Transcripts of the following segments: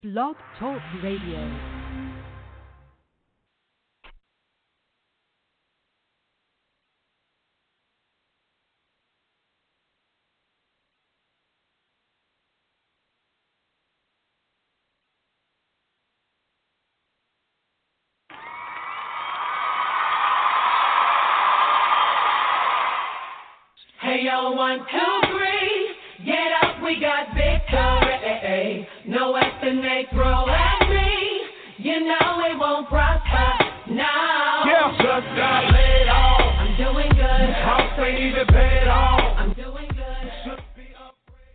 Blog Talk Radio. Hey yo, 1, 2, 3, get up, we got victory. No weapon they throw at me, you know it won't prosper. No, yeah, just got laid off. I'm doing good. House ain't even paid off. I'm doing good. Should be upgrade.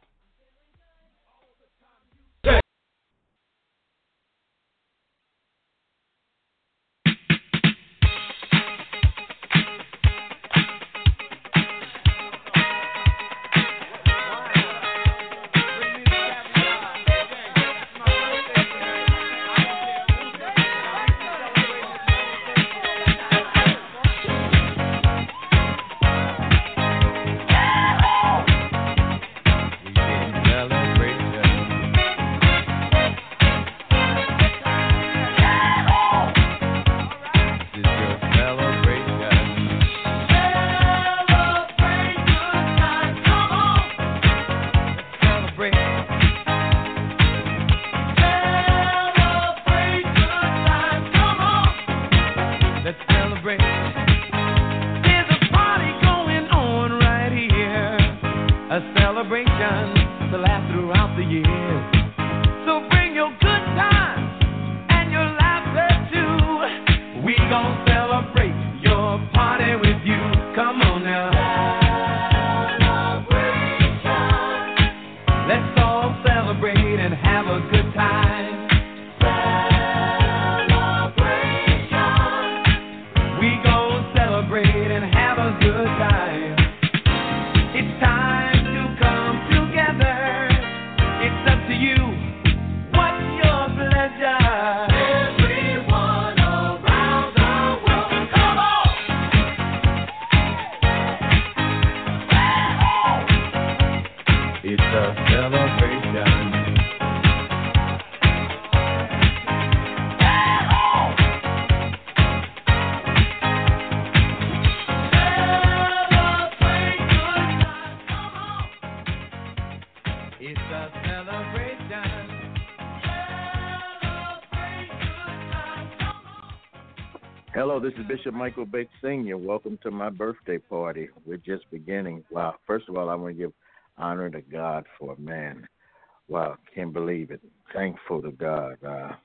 Hello, this is Bishop Michael Bates Sr. Welcome to my birthday party. We're just beginning. Wow. First of all, I want to give honor to God for man. Wow, can't believe it. Thankful to God.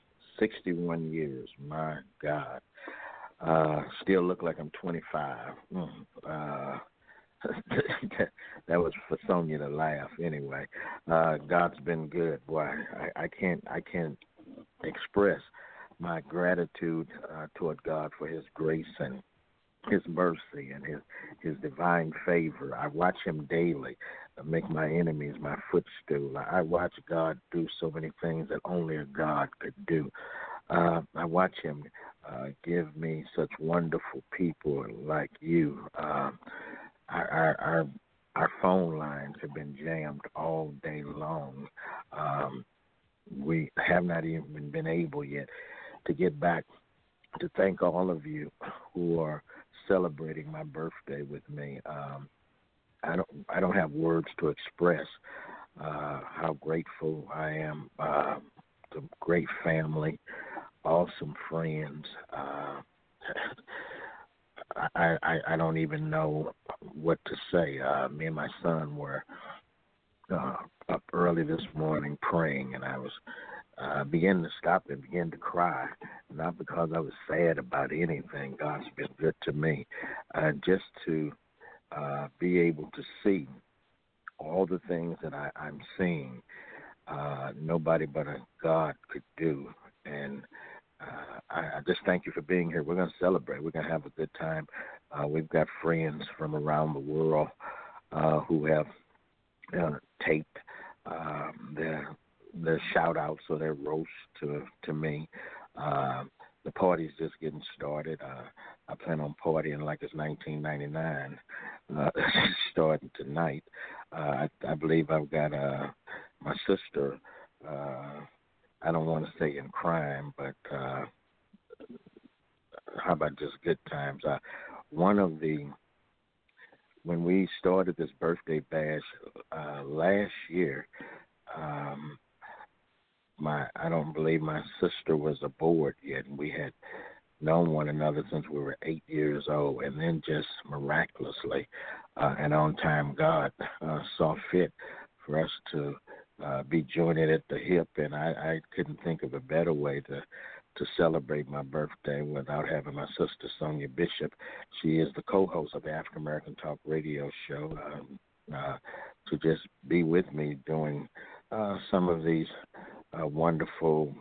61 years, my God. Still look like I'm 25. That was for Sonia to laugh anyway. God's been good. Boy, I can't express my gratitude toward God for his grace and his mercy and his divine favor. I watch him daily make my enemies my footstool. I watch God do so many things that only a God could do. I watch him give me such wonderful people like you. Our phone lines have been jammed all day long. We have not even been able yet to get back to thank all of you who are celebrating my birthday with me. I don't have words to express how grateful I am. The great family, awesome friends. I don't even know what to say. Me and my son were up early this morning praying, and I was began to stop and begin to cry, not because I was sad about anything. God's been good to me. Just to be able to see all the things that I'm seeing, nobody but a God could do. And I just thank you for being here. We're going to celebrate. We're going to have a good time. We've got friends from around the world who have taped their shout-outs or their roast to me. The party's just getting started. I plan on partying like it's 1999, starting tonight. I believe I've got my sister I don't want to say in crime, but how about just good times? When we started this birthday bash last year, I don't believe my sister was aboard yet, and we had known one another since we were 8 years old, and then just miraculously and on time, God saw fit for us to be jointed at the hip, and I couldn't think of a better way to celebrate my birthday without having my sister Sonia Bishop. She is the co-host of the African American Talk Radio Show, to just be with me doing some of these wonderful,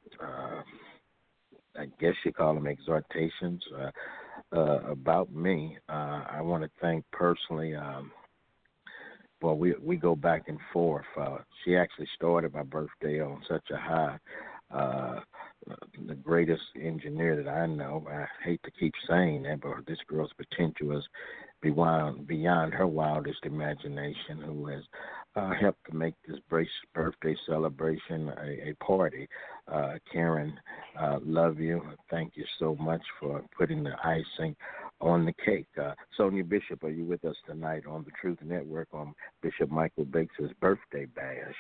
I guess you call them exhortations about me. I want to thank personally. Well, we go back and forth. She actually started my birthday on such a high. The greatest engineer that I know. I hate to keep saying that, but this girl's potential is beyond her wildest imagination, who has helped to make this birthday celebration a party. Karen, love you. Thank you so much for putting the icing on the cake. Sonia Bishop, are you with us tonight on the Truth Network on Bishop Michael Bakes' birthday bash?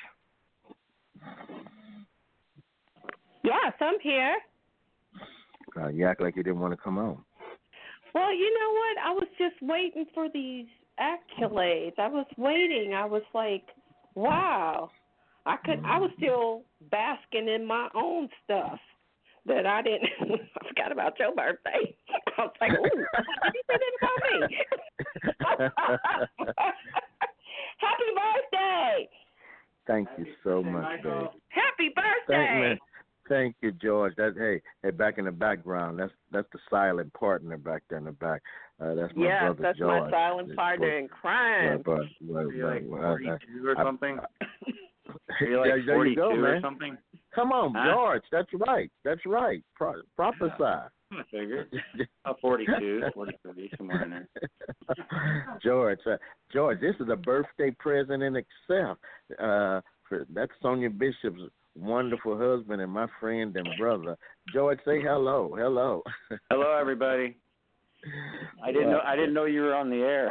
Yes, I'm here. You act like you didn't want to come on. Well, you know what? I was just waiting for these accolades. I was waiting. I was like, wow. I was still basking in my own stuff that I didn't. I forgot about your birthday. I was like, ooh, what did you say that about me? Happy birthday. Thank you so much, babe. Happy birthday. Thank you, George. Hey, back in the background, that's the silent partner back there in the back. That's my brother that's George. My silent partner in crime. Are you like 42 or something? Are you there like you 42 go, or man. something? Come on, George. That's right. Prophesy. I figured. 42, 43, somewhere in there. George, this is a birthday present in itself. That's Sonia Bishop's wonderful husband and my friend and brother. George, say hello. Hello. Hello, everybody. I didn't know you were on the air.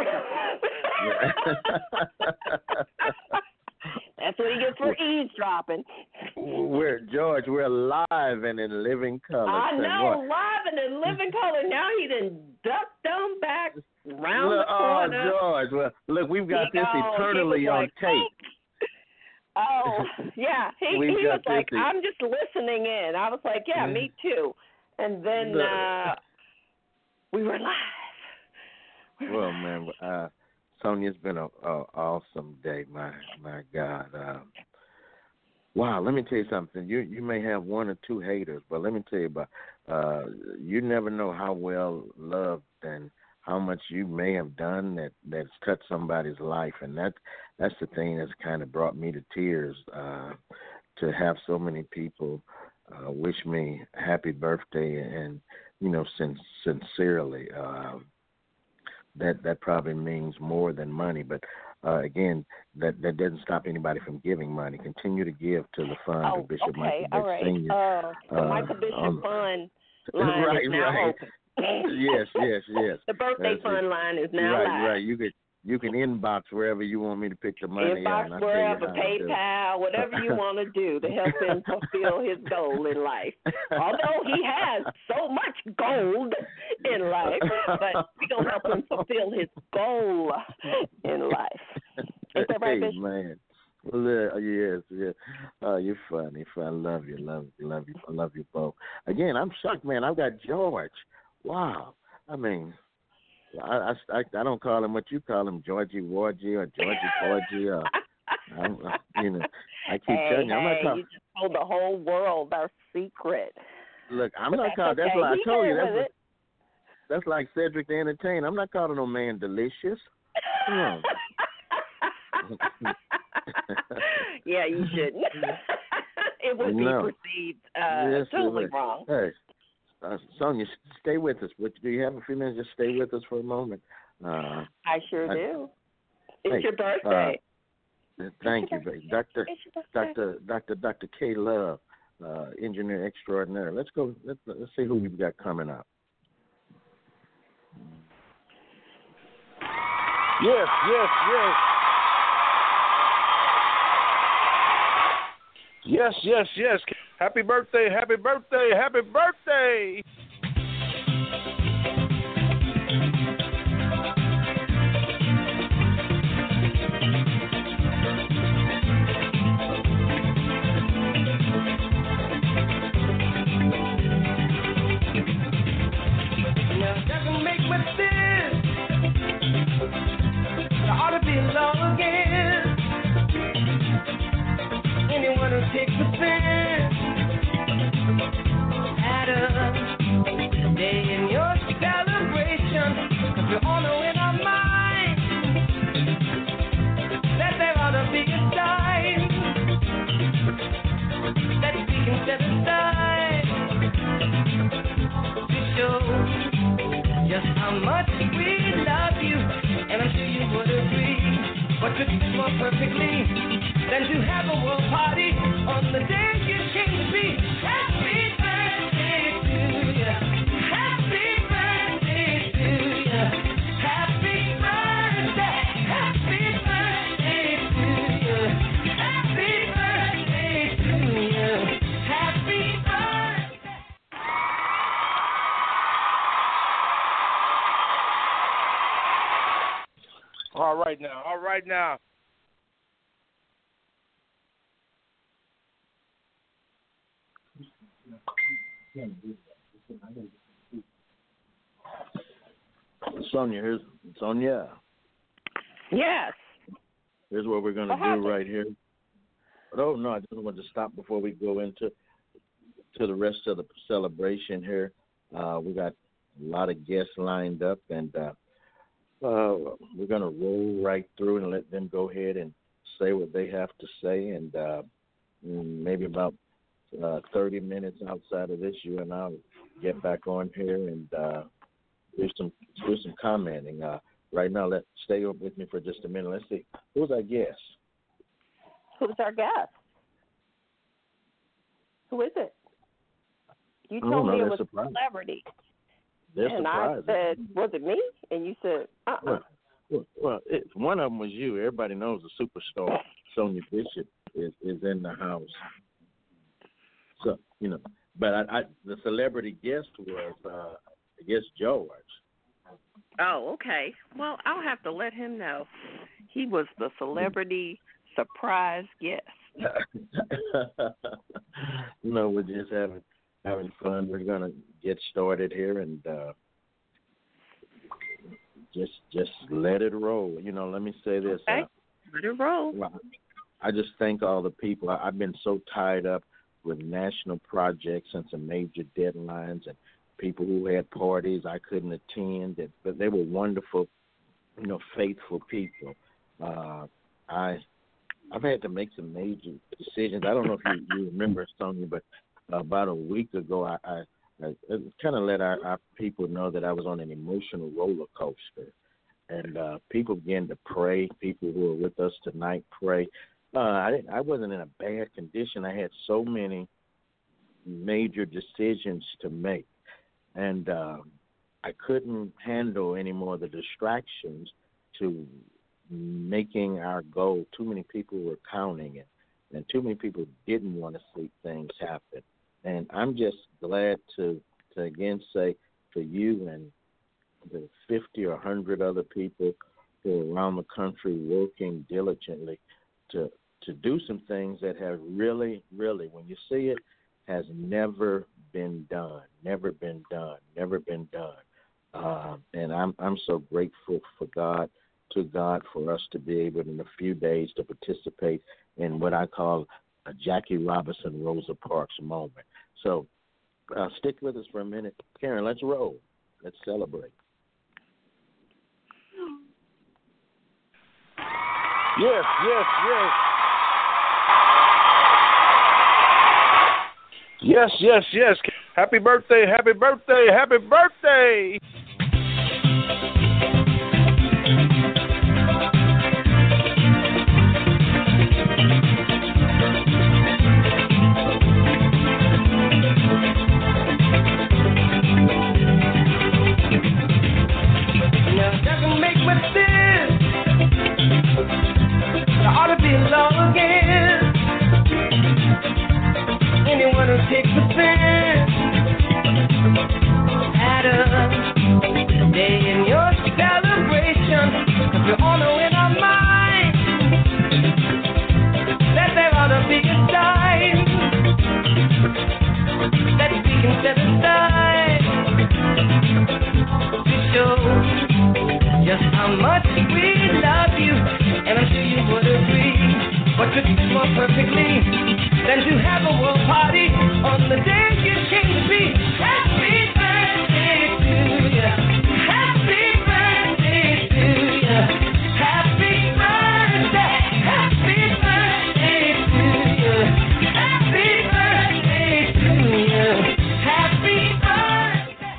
That's what you get for eavesdropping. We're live and in living color. I know, live and in living color. Now he done ducked them back round the corner. Oh, George, well, look, we've got this eternally on tape. Oh, yeah. He was like, I'm just listening in. I was like, yeah, me too. And then we were live. Well, man, Sonia, it's been an awesome day, my God. Wow, let me tell you something. You may have one or two haters, but let me tell you about you never know how well loved and how much you may have done that's touched somebody's life, and that's the thing that's kind of brought me to tears, to have so many people wish me happy birthday and, sincerely. That probably means more than money, but again, that doesn't stop anybody from giving money. Continue to give to the fund of Bishop Michael Bakes Sr. The Michael Bishop Fund line is now open. Yes. The birthday fund line is now live. Right. You can inbox wherever you want me to pick the money. Inbox wherever, PayPal, whatever you want to do to help him fulfill his goal in life. Although he has so much gold in life, but we're going to help him fulfill his goal in life. Ain't that right, Bishop? Man. Well, yes. You're funny. I love you both. Again, I'm shocked, man. I've got George. Wow. I mean, I don't call him what you call him, Georgie Wargie or Georgie Porgy. I keep telling you, I'm not calling. You just told the whole world our secret. Look, I'm not calling. That's what I told you. That's like Cedric the Entertainer. I'm not calling no man delicious. Come on. Yeah, you shouldn't. It would be perceived totally wrong. Hey, Sonia, stay with us. Do you have a few minutes? Just stay with us for a moment. I sure do. It's your birthday. Thank you, baby. Dr. K. Love. engineer extraordinaire. Let's go. Let's see who we've got coming up. Yes, yes, yes. Yes, yes, yes. Happy birthday, happy birthday, happy birthday. Now, doesn't make much sense. I ought to be alone again. Anyone who takes offense at a day in your celebration, 'cause we all know in our minds that there ought to be a time that we can set aside to show just how much we love you, and I'm sure you would agree. What could fit more perfectly than to have a world party on the day you came to be? Happy birthday to you. Happy birthday to you. Happy birthday. Happy birthday to you. Happy birthday to you. Happy birthday. All right now, all right now. Sonia. Yes. Here's what we're going to What happened? do right here. Oh, no, I just want to stop before we go into the rest of the celebration here. We got a lot of guests lined up, and we're going to roll right through and let them go ahead and say what they have to say. And maybe about 30 minutes outside of this, you and I'll get back on here and do some commenting. Right now, let's stay up with me for just a minute. Let's see. Who's our guest? Who's our guest? Who is it? You told me it was a celebrity. They're and surprised. I said, was it me? And you said, Well, one of them was you. Everybody knows the superstar, Sonia Bishop, is in the house. So, but the celebrity guest was, I guess, George. Oh, okay. Well, I'll have to let him know. He was the celebrity surprise guest. We're just having fun. We're gonna get started here and just let it roll. Let me say this. Okay. Let it roll. I just thank all the people. I've been so tied up with national projects and some major deadlines and people who had parties I couldn't attend, but they were wonderful, faithful people. I've had to make some major decisions. I don't know if you remember, Sonia, but about a week ago, I kind of let our people know that I was on an emotional roller coaster. And people began to pray. People who are with us tonight pray. I wasn't in a bad condition. I had so many major decisions to make. And I couldn't handle any more of the distractions to making our goal. Too many people were counting it, and too many people didn't want to see things happen. And I'm just glad to again say for you and the 50 or 100 other people who are around the country working diligently to do some things that have really, really, when you see it, has never been done. And I'm so grateful to God for us to be able in a few days to participate in what I call a Jackie Robinson Rosa Parks moment. So stick with us for a minute. Karen, let's roll. Let's celebrate. Yes, yes, yes. Yes, yes, yes. Happy birthday, happy birthday, happy birthday. anyone who takes offense at a day in your celebration, 'cause we all know in our minds that there ought to be a time that we can set aside to show just how much we love you, and I'm sure you would agree. What could be more perfectly than to have a world party on the day you came to be? Happy birthday to you. Happy birthday to you. Happy birthday. Happy birthday to you. Happy birthday to you. Happy birthday.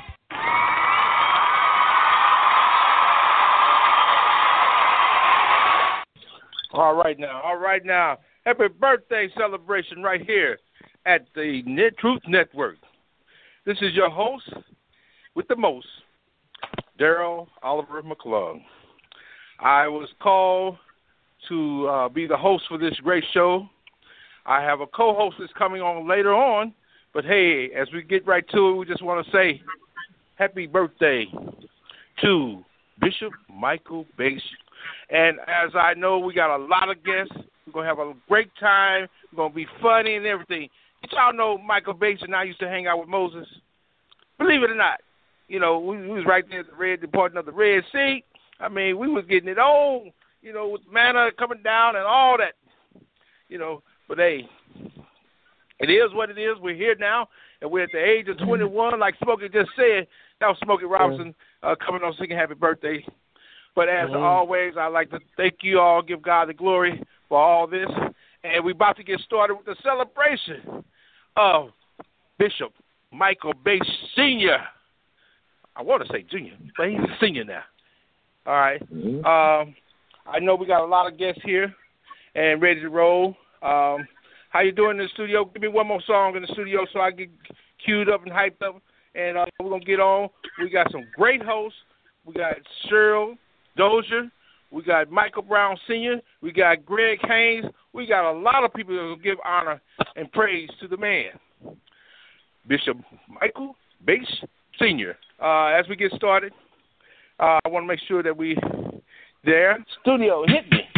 All right now. Happy birthday celebration right here at the Truth Network. This is your host with the most, Daryl Oliver McClung. I was called to be the host for this great show. I have a co-host that's coming on later on, but hey, as we get right to it, we just want to say happy birthday to Bishop Michael Bates. And as I know, we got a lot of guests. We're going to have a great time. We're going to be funny and everything. Did y'all know Michael Bates and I used to hang out with Moses? Believe it or not. You know, we was right there at the departing of the Red Sea. I mean, we was getting it on, you know, with manna coming down and all that. You know, but hey, it is what it is. We're here now, and we're at the age of 21. Like Smokey just said, that was Smokey Robinson coming on singing happy birthday. But as always, I'd like to thank you all, give God the glory for all this. And we're about to get started with the celebration of Bishop Michael Bates Sr. I want to say junior, but he's a senior now. All right. I know we got a lot of guests here and ready to roll. How you doing in the studio? Give me one more song in the studio so I get queued up and hyped up. And we're going to get on. We got some great hosts. We got Cheryl Dozier, we got Michael Brown Sr., we got Greg Haynes. We got a lot of people that will give honor and praise to the man, Bishop Michael Bates Sr. As we get started, I want to make sure that we there. Studio, hit me.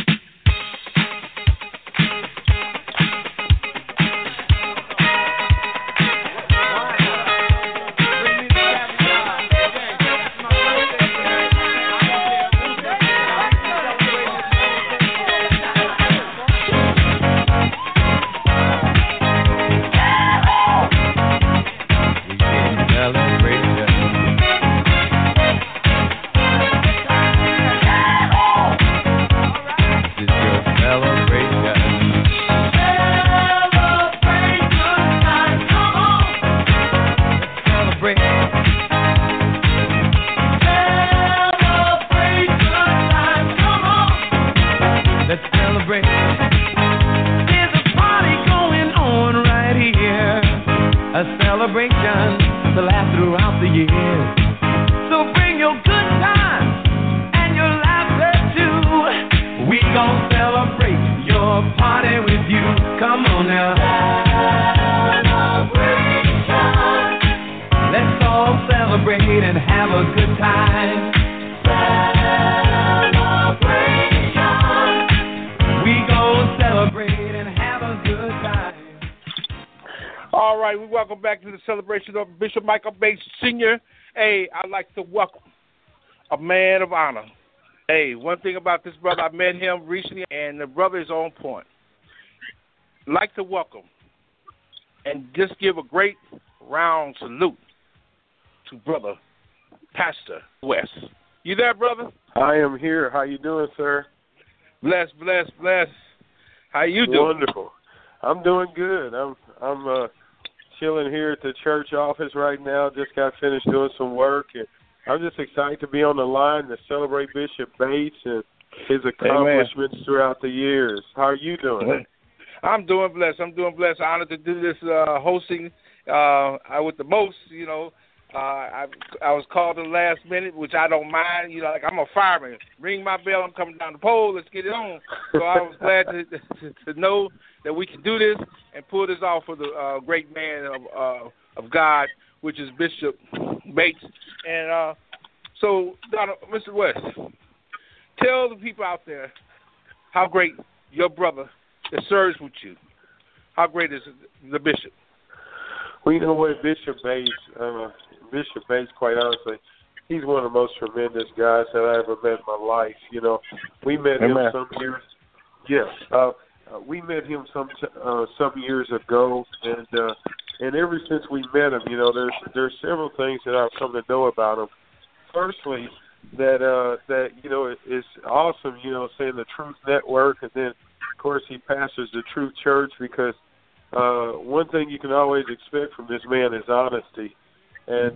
Celebration of Bishop Michael Bates Sr. Hey, I'd like to welcome a man of honor. Hey, one thing about this brother, I met him recently, and the brother is on point. I'd like to welcome and just give a great round salute to Brother Pastor West. You there, brother? I am here. How you doing, sir? Blessed. How you doing? Wonderful. I'm doing good. I'm chilling here at the church office right now. Just got finished doing some work, and I'm just excited to be on the line to celebrate Bishop Bates and his accomplishments throughout the years. How are you doing? I'm doing blessed. Honored to do this hosting with the most. You know, I was called in the last minute, which I don't mind. You know, like I'm a fireman. Ring my bell. I'm coming down the pole. Let's get it on. So I was glad to know that we can do this and pull this off for the great man of God, which is Bishop Bates. And so, Mr. West, tell the people out there how great your brother that serves with you, how great is the bishop? Well, you know what, Bishop Bates, quite honestly, he's one of the most tremendous guys that I ever met in my life. You know, we met him some years. Yes, we met him some years ago, and ever since we met him, you know, there's several things that I've come to know about him. Firstly, that you know is awesome. You know, saying the Truth Network, and then of course he pastors the Truth Church, because one thing you can always expect from this man is honesty, and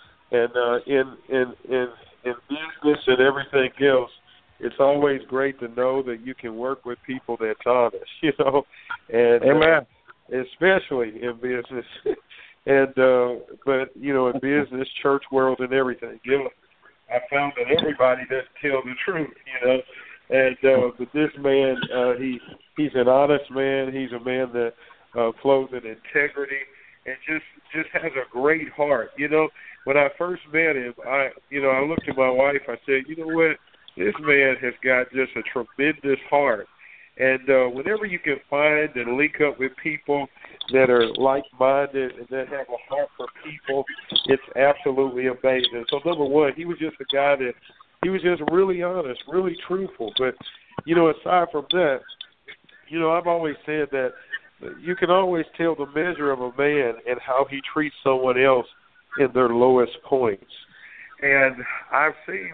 in business and everything else, it's always great to know that you can work with people that's honest, you know, and especially in business, and but you know, in business, church world, and everything, you know, I found that everybody doesn't tell the truth, you know, and but this man, he's an honest man. He's a man that flows in integrity and just has a great heart. You know, when I first met him, I looked at my wife. I said, you know what, this man has got just a tremendous heart. And whenever you can find and link up with people that are like-minded and that have a heart for people, it's absolutely amazing. So, number one, he was just a guy that he was just really honest, really truthful. But, you know, aside from that, you know, I've always said that you can always tell the measure of a man and how he treats someone else in their lowest points. And I've seen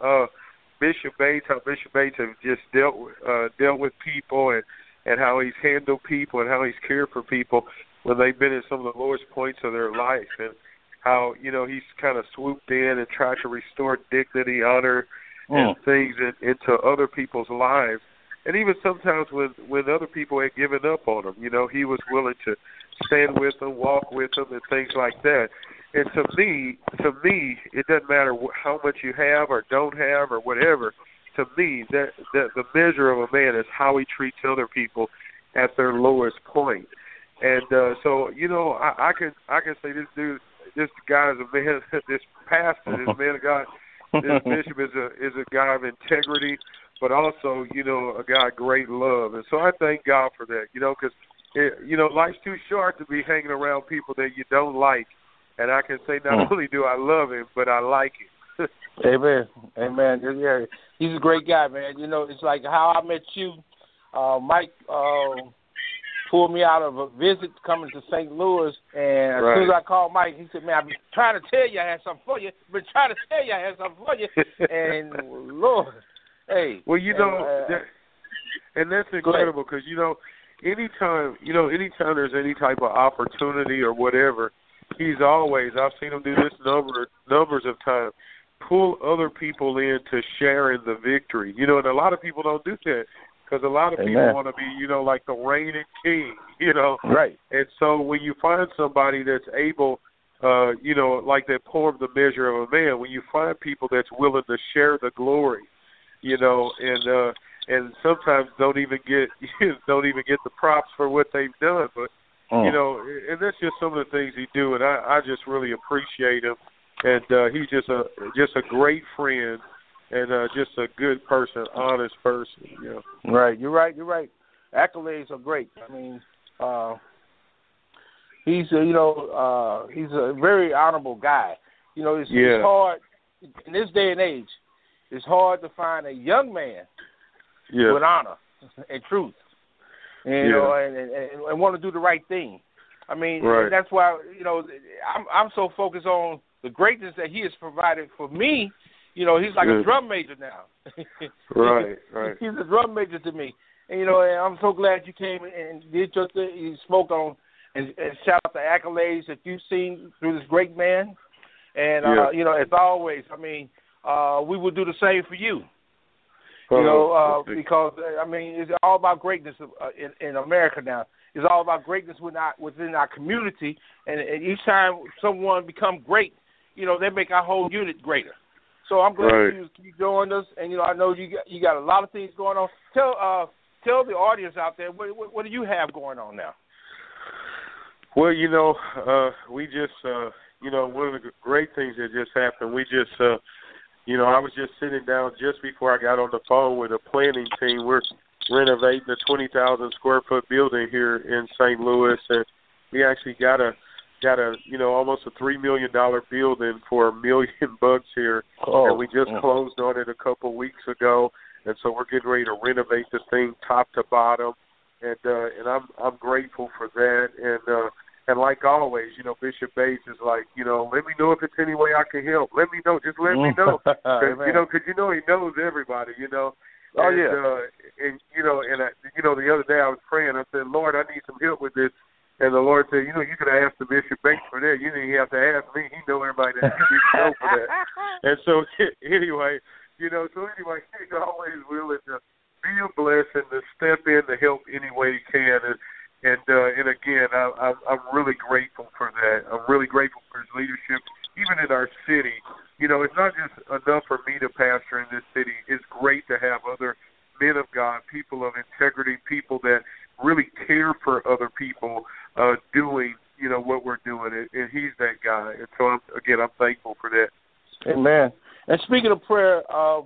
Bishop Bates have just dealt with people, and how he's handled people, and how he's cared for people when they've been in some of the lowest points of their life, and how, you know, he's kind of swooped in and tried to restore dignity, honor, and things into other people's lives. And even sometimes when other people had given up on him, you know, he was willing to stand with them, walk with them, and things like that. And to me, it doesn't matter how much you have or don't have or whatever. To me, that the measure of a man is how he treats other people at their lowest point. And so, you know, I can say this guy is a man, this pastor, this man of God, this bishop is a guy of integrity, but also, you know, a guy of great love. And so I thank God for that, you know, because, you know, life's too short to be hanging around people that you don't like. And I can say not only do I love him, but I like him. Amen. Amen. Yeah, he's a great guy, man. You know, it's like how I met you. Mike pulled me out of a visit coming to St. Louis, and as soon as I called Mike, he said, man, I've been trying to tell you I had something for you. And, Lord, hey. Well, you know, and that's incredible because, you know, anytime there's any type of opportunity or whatever, he's always, I've seen him do this numbers of times, pull other people in to share in the victory. You know, and a lot of people don't do that because a lot of people want to be, you know, like the reigning king, you know. Right. And so when you find somebody that's able, you know, like that poem, The Measure of a Man, when you find people that's willing to share the glory, you know, and sometimes don't even get the props for what they've done, but you know, and that's just some of the things he do, and I just really appreciate him, and he's just a great friend, and just a good person, honest person, you know. Right, you're right. Accolades are great. I mean, he's a very honorable guy. You know, it's hard in this day and age. It's hard to find a young man with honor and truth. You know, and want to do the right thing. I mean, and that's why, you know, I'm so focused on the greatness that he has provided for me. You know, he's like a drum major now. Right. He's a drum major to me. And, you know, and I'm so glad you came and did your thing. You spoke on and shout out the accolades that you've seen through this great man. And, you know, as always, I mean, we will do the same for you. You know, because, I mean, it's all about greatness in America now. It's all about greatness within our community. And each time someone becomes great, you know, they make our whole unit greater. So I'm glad you joined us. And, you know, I know you got a lot of things going on. tell the audience out there, what do you have going on now? Well, we just, one of the great things that just happened, we just, I was just sitting down just before I got on the phone with a planning team. We're renovating a 20,000 square foot building here in St. Louis, and we actually got a almost a $3 million building for $1 million here, and we just closed on it a couple weeks ago, and so we're getting ready to renovate the thing top to bottom, and I'm grateful for that, and like always, Bishop Bates is like, let me know if it's any way I can help. Let me know, just let me know, because he knows everybody, Oh, and, yeah. The other day I was praying. I said, Lord, I need some help with this. And the Lord said, you could have asked the Bishop Bates for that. You didn't have to ask me. He know everybody that needs help for that. And so anyway, he's always willing to be a blessing, to step in to help any way he can. And again, I'm really grateful for that. I'm really grateful for his leadership, even in our city. It's not just enough for me to pastor in this city. It's great to have other men of God, people of integrity, people that really care for other people doing, what we're doing. And he's that guy. And so, I'm thankful for that. Amen. And speaking of prayer,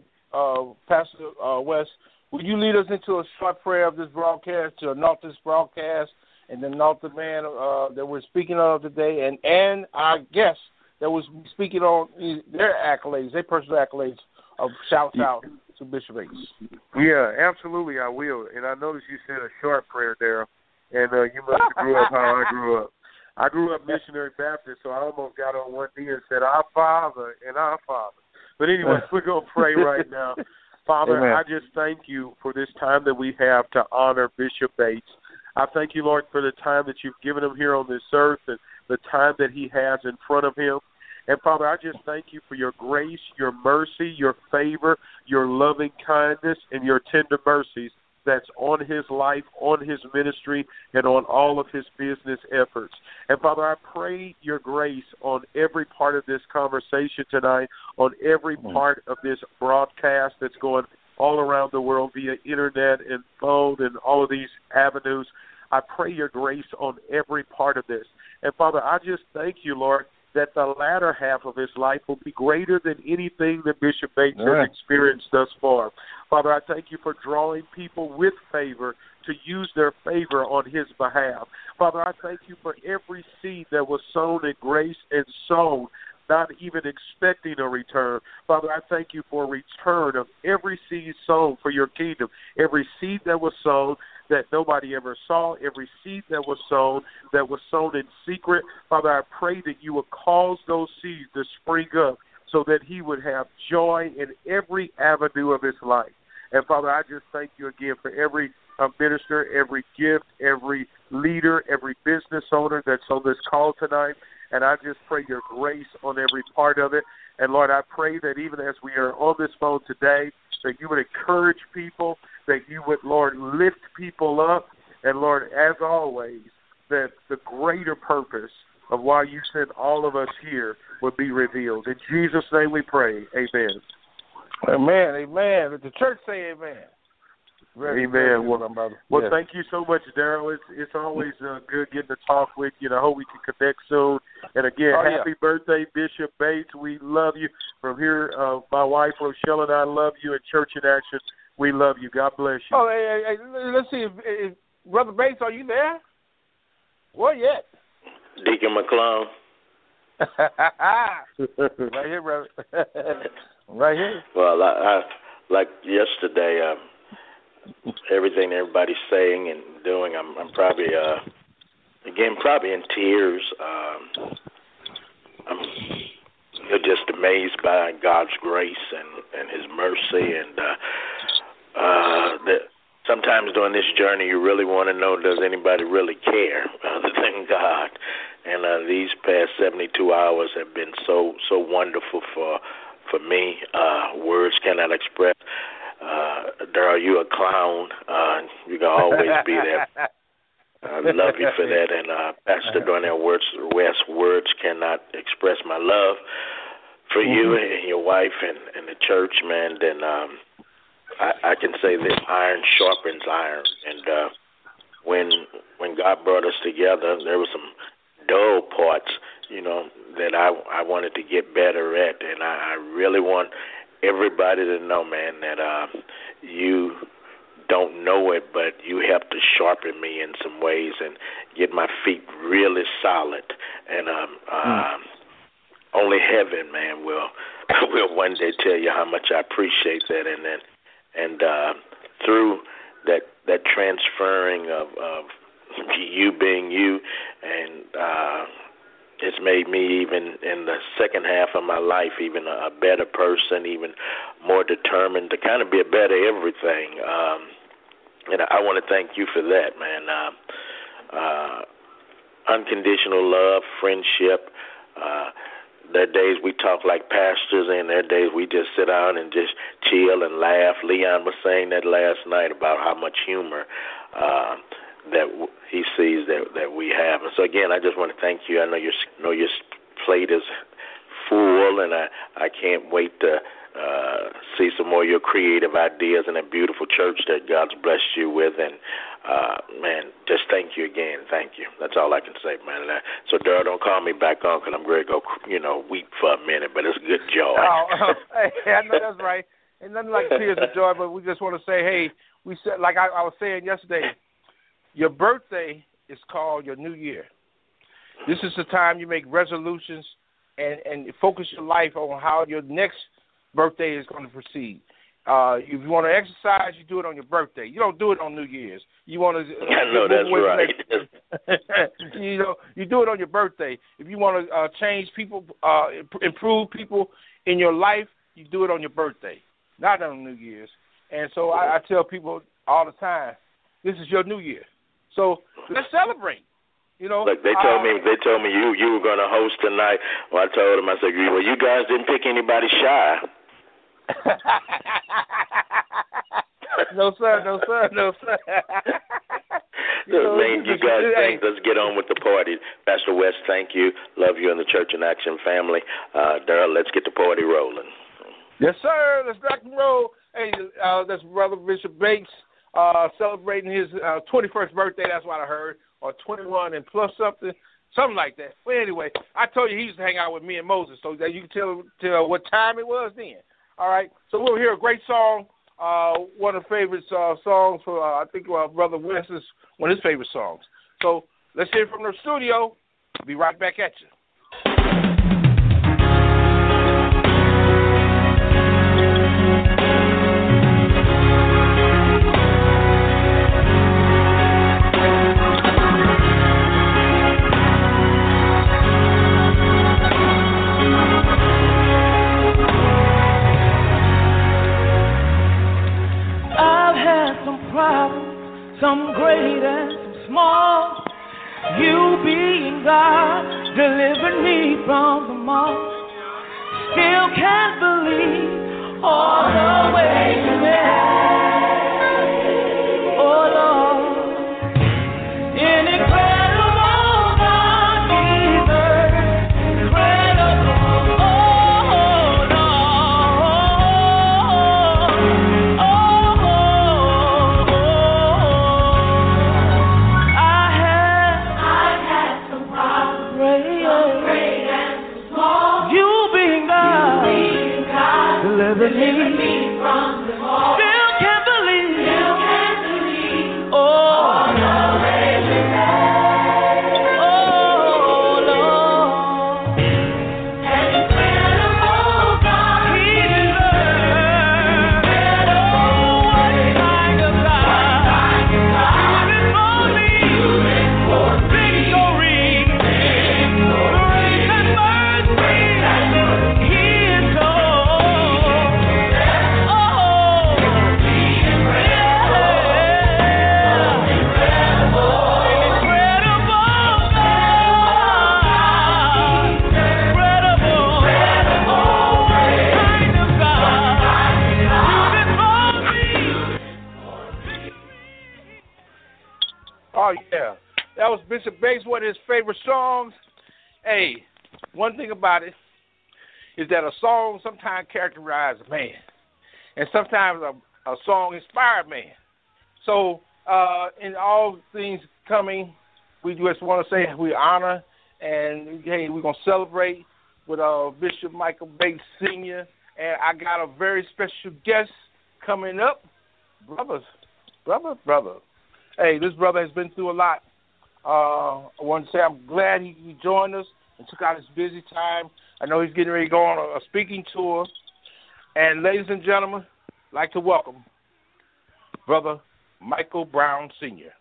Pastor West, would you lead us into a short prayer of this broadcast to anoint this broadcast and then anoint the man that we're speaking of today and our guests that was speaking on their accolades, their personal accolades of shouts out to Bishop Bates? Yeah, absolutely, I will. And I noticed you said a short prayer, Daryl, and you must have grew up how I grew up. I grew up missionary Baptist, so I almost got on one knee and said, Our Father and our Father. But anyway, we're going to pray right now. Father, Amen. I just thank you for this time that we have to honor Bishop Bates. I thank you, Lord, for the time that you've given him here on this earth and the time that he has in front of him. And, Father, I just thank you for your grace, your mercy, your favor, your loving kindness, and your tender mercies that's on his life, on his ministry, and on all of his business efforts. And, Father, I pray your grace on every part of this conversation tonight, on every part of this broadcast that's going all around the world via internet and phone and all of these avenues. I pray your grace on every part of this. And, Father, I just thank you, Lord, that the latter half of his life will be greater than anything that Bishop Bates has experienced thus far. Father, I thank you for drawing people with favor to use their favor on his behalf. Father, I thank you for every seed that was sown in grace and sown not even expecting a return. Father, I thank you for a return of every seed sown for your kingdom, every seed that was sown that nobody ever saw, every seed that was sown in secret. Father, I pray that you would cause those seeds to spring up so that he would have joy in every avenue of his life. And, Father, I just thank you again for every minister, every gift, every leader, every business owner that's on this call tonight. And I just pray your grace on every part of it. And, Lord, I pray that even as we are on this phone today, that you would encourage people, that you would, Lord, lift people up. And, Lord, as always, that the greater purpose of why you sent all of us here would be revealed. In Jesus' name we pray. Amen. Amen. Amen. Let the church say amen. Amen. Well, thank you so much, Daryl. It's always good getting to talk with you, and I hope we can connect soon. And again, happy birthday, Bishop Bates. We love you. From here, my wife, Rochelle, and I love you. And Church in Action, we love you. God bless you. Oh, hey, let's see. If Brother Bates, are you there? Where yet? Deacon McClung. Right here, brother. Right here. Well, I like yesterday, everything everybody's saying and doing, I'm probably, probably in tears. I'm just amazed by God's grace and His mercy, and that sometimes during this journey you really want to know, does anybody really care other than God? And these past 72 hours have been so wonderful for me. Words cannot express. Daryl, you a clown. You can always be there. I love you for that. And Pastor Darnell West, words cannot express my love for you and your wife and the church, man. And I can say that iron sharpens iron, and when God brought us together, there were some dull parts, that I wanted to get better at, and I really want everybody to know, man, that you don't know it, but you helped to sharpen me in some ways and get my feet really solid. And only heaven, man, will one day tell you how much I appreciate that. And through that transferring of you being you, and it's made me, even in the second half of my life, even a better person, even more determined to kind of be a better everything. And I want to thank you for that, man. Unconditional love, friendship. There are days we talk like pastors, and there are days we just sit down and just chill and laugh. Leon was saying that last night about how much humor that he sees that we have. And so, again, I just want to thank you. I know your plate is full, and I can't wait to see some more of your creative ideas in that beautiful church that God's blessed you with. And, man, just thank you again. Thank you. That's all I can say, man. So, Daryl, don't call me back on, because I'm going to go, weep for a minute, but it's good joy. Hey, I know that's right. And nothing like tears of joy, but we just want to say, hey, we said, like I was saying yesterday, your birthday is called your new year. This is the time you make resolutions and focus your life on how your next birthday is going to proceed. If you want to exercise, you do it on your birthday. You don't do it on New Year's. You want to. I know that's right. You do it on your birthday. If you want to change people, improve people in your life, you do it on your birthday, not on New Year's. And so I tell people all the time, this is your new year. So let's celebrate. Look, they told me you were going to host tonight. Well, I told them, I said, well, you guys didn't pick anybody shy. No, sir. You guys think, let's get on with the party. Pastor West, thank you. Love you and the Church in Action family. Daryl, let's get the party rolling. Yes, sir. Let's rock and roll. Hey, that's Brother Bishop Bates celebrating his 21st birthday. That's what I heard. Or 21 and plus something like that. But anyway, I told you he used to hang out with me and Moses, so that you can tell what time it was then. All right, so we'll hear a great song, one of the favorite songs for, I think, Brother West is one of his favorite songs. So let's hear from the studio. Be right back at you. Some great and some small. You being God delivered me from them all. Still can't believe all the way you made. Oh Lord, incredible God, Jesus, incredible. Oh Lord, deliver me from the all. Still can't believe. Oh, the way you made. Oh, Lord. An incredible God. He deserves. Oh, what kind of God. Do it for me. Victory. Grace and mercy. He is so. Oh, yeah. That was Bishop Bates, one of his favorite songs. Hey, one thing about it is that a song sometimes characterizes a man. And sometimes song Inspired Man. So in all things coming, we just want to say we honor and, hey, we're going to celebrate with Bishop Michael Bates Sr. And I got a very special guest coming up. Brother. Hey, this brother has been through a lot. I want to say I'm glad he joined us and took out his busy time. I know he's getting ready to go on a speaking tour. And ladies and gentlemen, I'd like to welcome Brother Michael Brown Sr.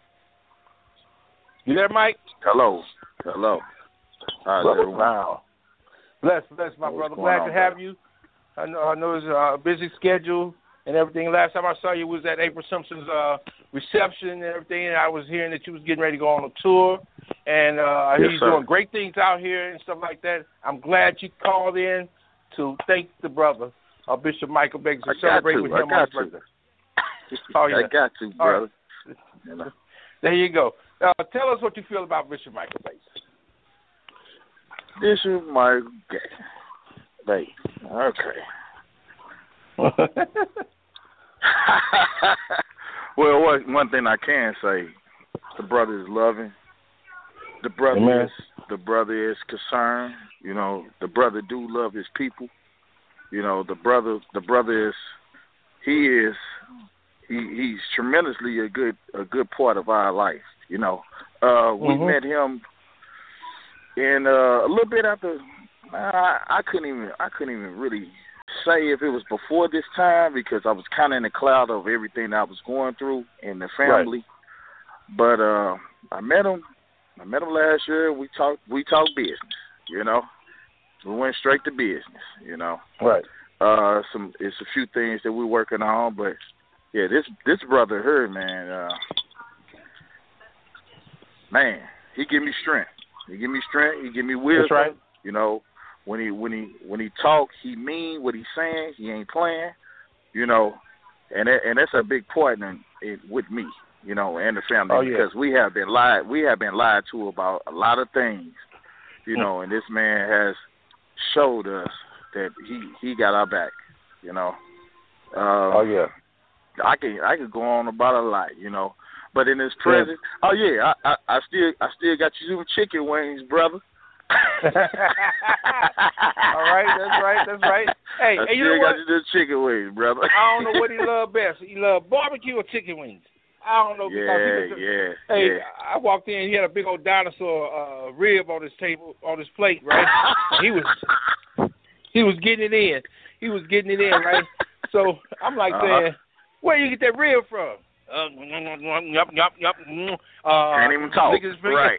You there, Mike? Hello. Brother Brown. Bless, my brother. Glad to have you. I know it's a busy schedule and everything. Last time I saw you was at April Simpson's reception and everything, and I was hearing that you was getting ready to go on a tour. And he's doing great things out here and stuff like that. I'm glad you called in to thank the brother, Bishop Michael Bates, to celebrate with him on his birthday. Oh, yeah. I got to, brother. Right. There you go. Tell us what you feel about Bishop Michael Bates. Bishop Michael Bates. Okay. Well, one thing I can say, the brother is loving. The brother is concerned. You know, the brother do love his people. You know, the brother is he's tremendously a good part of our life. You know, we met him in a little bit after. I couldn't even really say if it was before this time because I was kind of in the cloud of everything I was going through in the family. Right. But I met him last year. We talked business. You know, we went straight to business. You know, right. It's a few things that we're working on, but yeah, this brother here, man, he give me strength. He give me wisdom. That's right. You know, when he talk, he mean what he's saying. He ain't playing. You know, and that's a big part with me. You know, and the family because we have been lied to about a lot of things. You know, and this man has showed us that he got our back. You know. I could go on about a lot. You know. But in his presence, I still got you some chicken wings, brother. All right, that's right. Hey, I you know what? got you some chicken wings, brother. I don't know what he loved best. He loved barbecue or chicken wings. I don't know because I walked in, he had a big old dinosaur rib on his table, on his plate, right? he was getting it in. Right? So I'm like saying, where you get that rib from? Can't even talk. Right.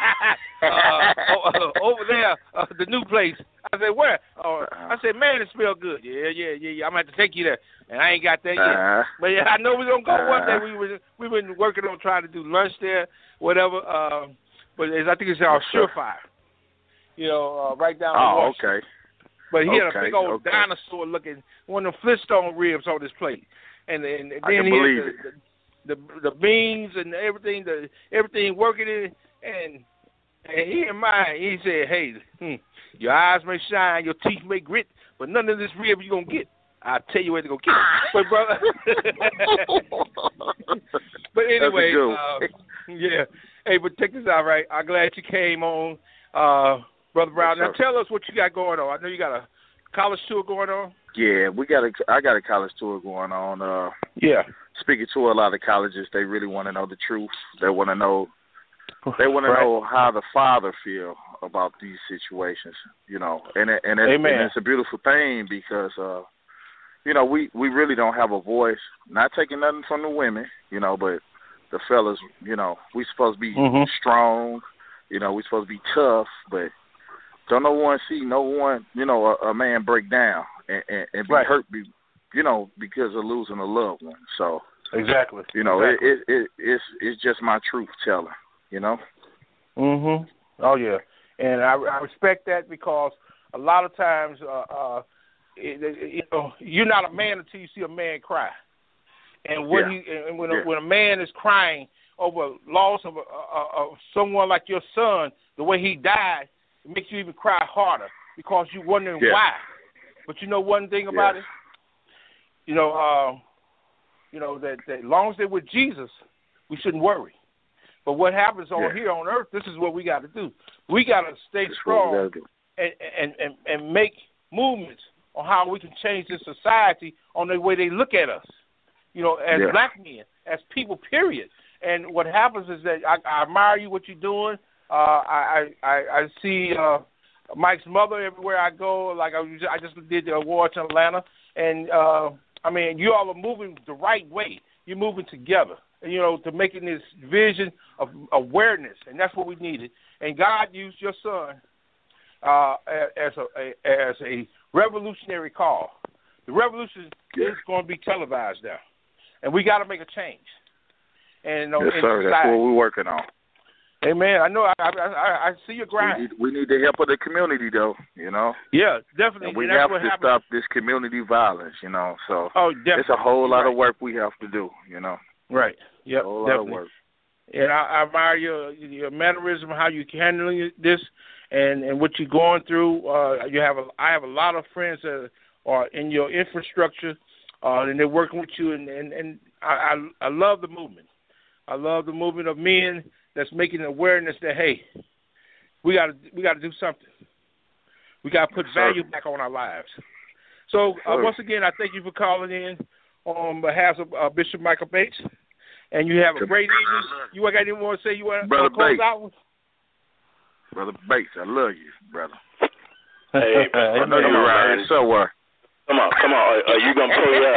Over there, the new place. I said, where? I said, man, it smells good. Yeah. I'm going to have to take you there. And I ain't got that yet. But yeah, I know we're going to go one day. We've been working on trying to do lunch there, whatever. But I think it's our Surefire. You know, right down the Washington. Okay. But he had a big old dinosaur looking, one of them Flintstone ribs on his plate. And then he had the beans and everything working in it, and he in mind, he said, hey, your eyes may shine, your teeth may grit, but none of this rib you're going to get. I'll tell you where to go get it. But, brother, but anyway, yeah. Hey, but check this out, right? I'm glad you came on, Brother Brown. Now tell us what you got going on. I know you got a college tour going on. Yeah, I got a college tour going on. Speaking to a lot of colleges, they really want to know the truth. They want to know know how the father feel about these situations, you know. And it's a beautiful thing because you know, we really don't have a voice. Not taking nothing from the women, you know, but the fellas, you know, we supposed to be strong, you know, we supposed to be tough, but don't no one see you know, a man break down and be hurt, you know, because of losing a loved one. So exactly, you know, it's just my truth telling, you know. Oh yeah, and I respect that because a lot of times, you know, you're not a man until you see a man cry, and when a man is crying over loss of someone like your son, the way he died, it makes you even cry harder because you're wondering why. But you know one thing about it? You know, you know, that as long as they're with Jesus, we shouldn't worry. But what happens on here on earth, this is what we got to do. We got to stay strong and make movements on how we can change this society on the way they look at us, you know, as black men, as people, period. And what happens is that I admire you, what you're doing. I see Mike's mother everywhere I go. Like I just did the awards in Atlanta. And, I mean, you all are moving the right way. You're moving together, you know, to making this vision of awareness. And that's what we needed. And God used your son as a revolutionary call. The revolution is going to be televised now. And we got to make a change. And yes, sir. That's what we're working on. Amen. I know. I see your grind. We need the help of the community, though. You know. Yeah, definitely. And we have to stop this community violence. You know. So it's a whole lot of work we have to do. You know. Right. Yep. A whole lot of work. And I admire your mannerism, how you're handling this, and what you're going through. I have a lot of friends that are in your infrastructure, and they're working with you. And I love the movement. I love the movement of men that's making awareness that, hey, we got to do something. We got to put value back on our lives. So once again, I thank you for calling in on behalf of Bishop Michael Bates, and you have a great evening. You got anything more to say? You want to close out? Brother Bates, I love you, brother. Hey, I know you're around here somewhere. Come on. Are you gonna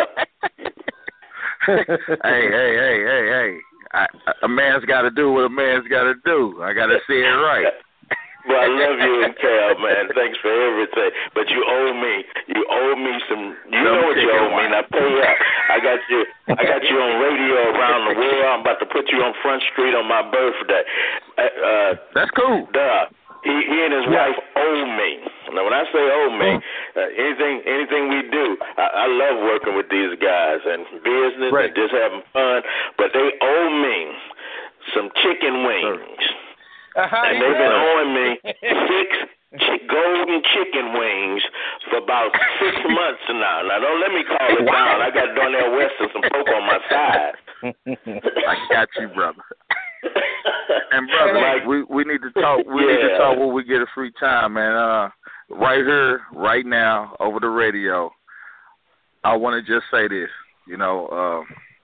pull up? Hey. A man's got to do what a man's got to do. I got to say it right. Well, I love you and Cal, man. Thanks for everything. But you owe me. You owe me some. You know what you owe me. Now pay up. I got you on radio around the world. I'm about to put you on Front Street on my birthday. That's cool. He and his wife owe me. Now, when I say owe me, anything we do, I love working with these guys and business and just having fun. But they owe me some chicken wings, and they've been owing me 6 golden chicken wings for about 6 months now. Now, don't let me call it down. I got Darnell West and some poke on my side. I got you, brother. And brother, Mike, we need to talk. We need to talk when we get a free time, man. Right here, right now, over the radio. I want to just say this. You know,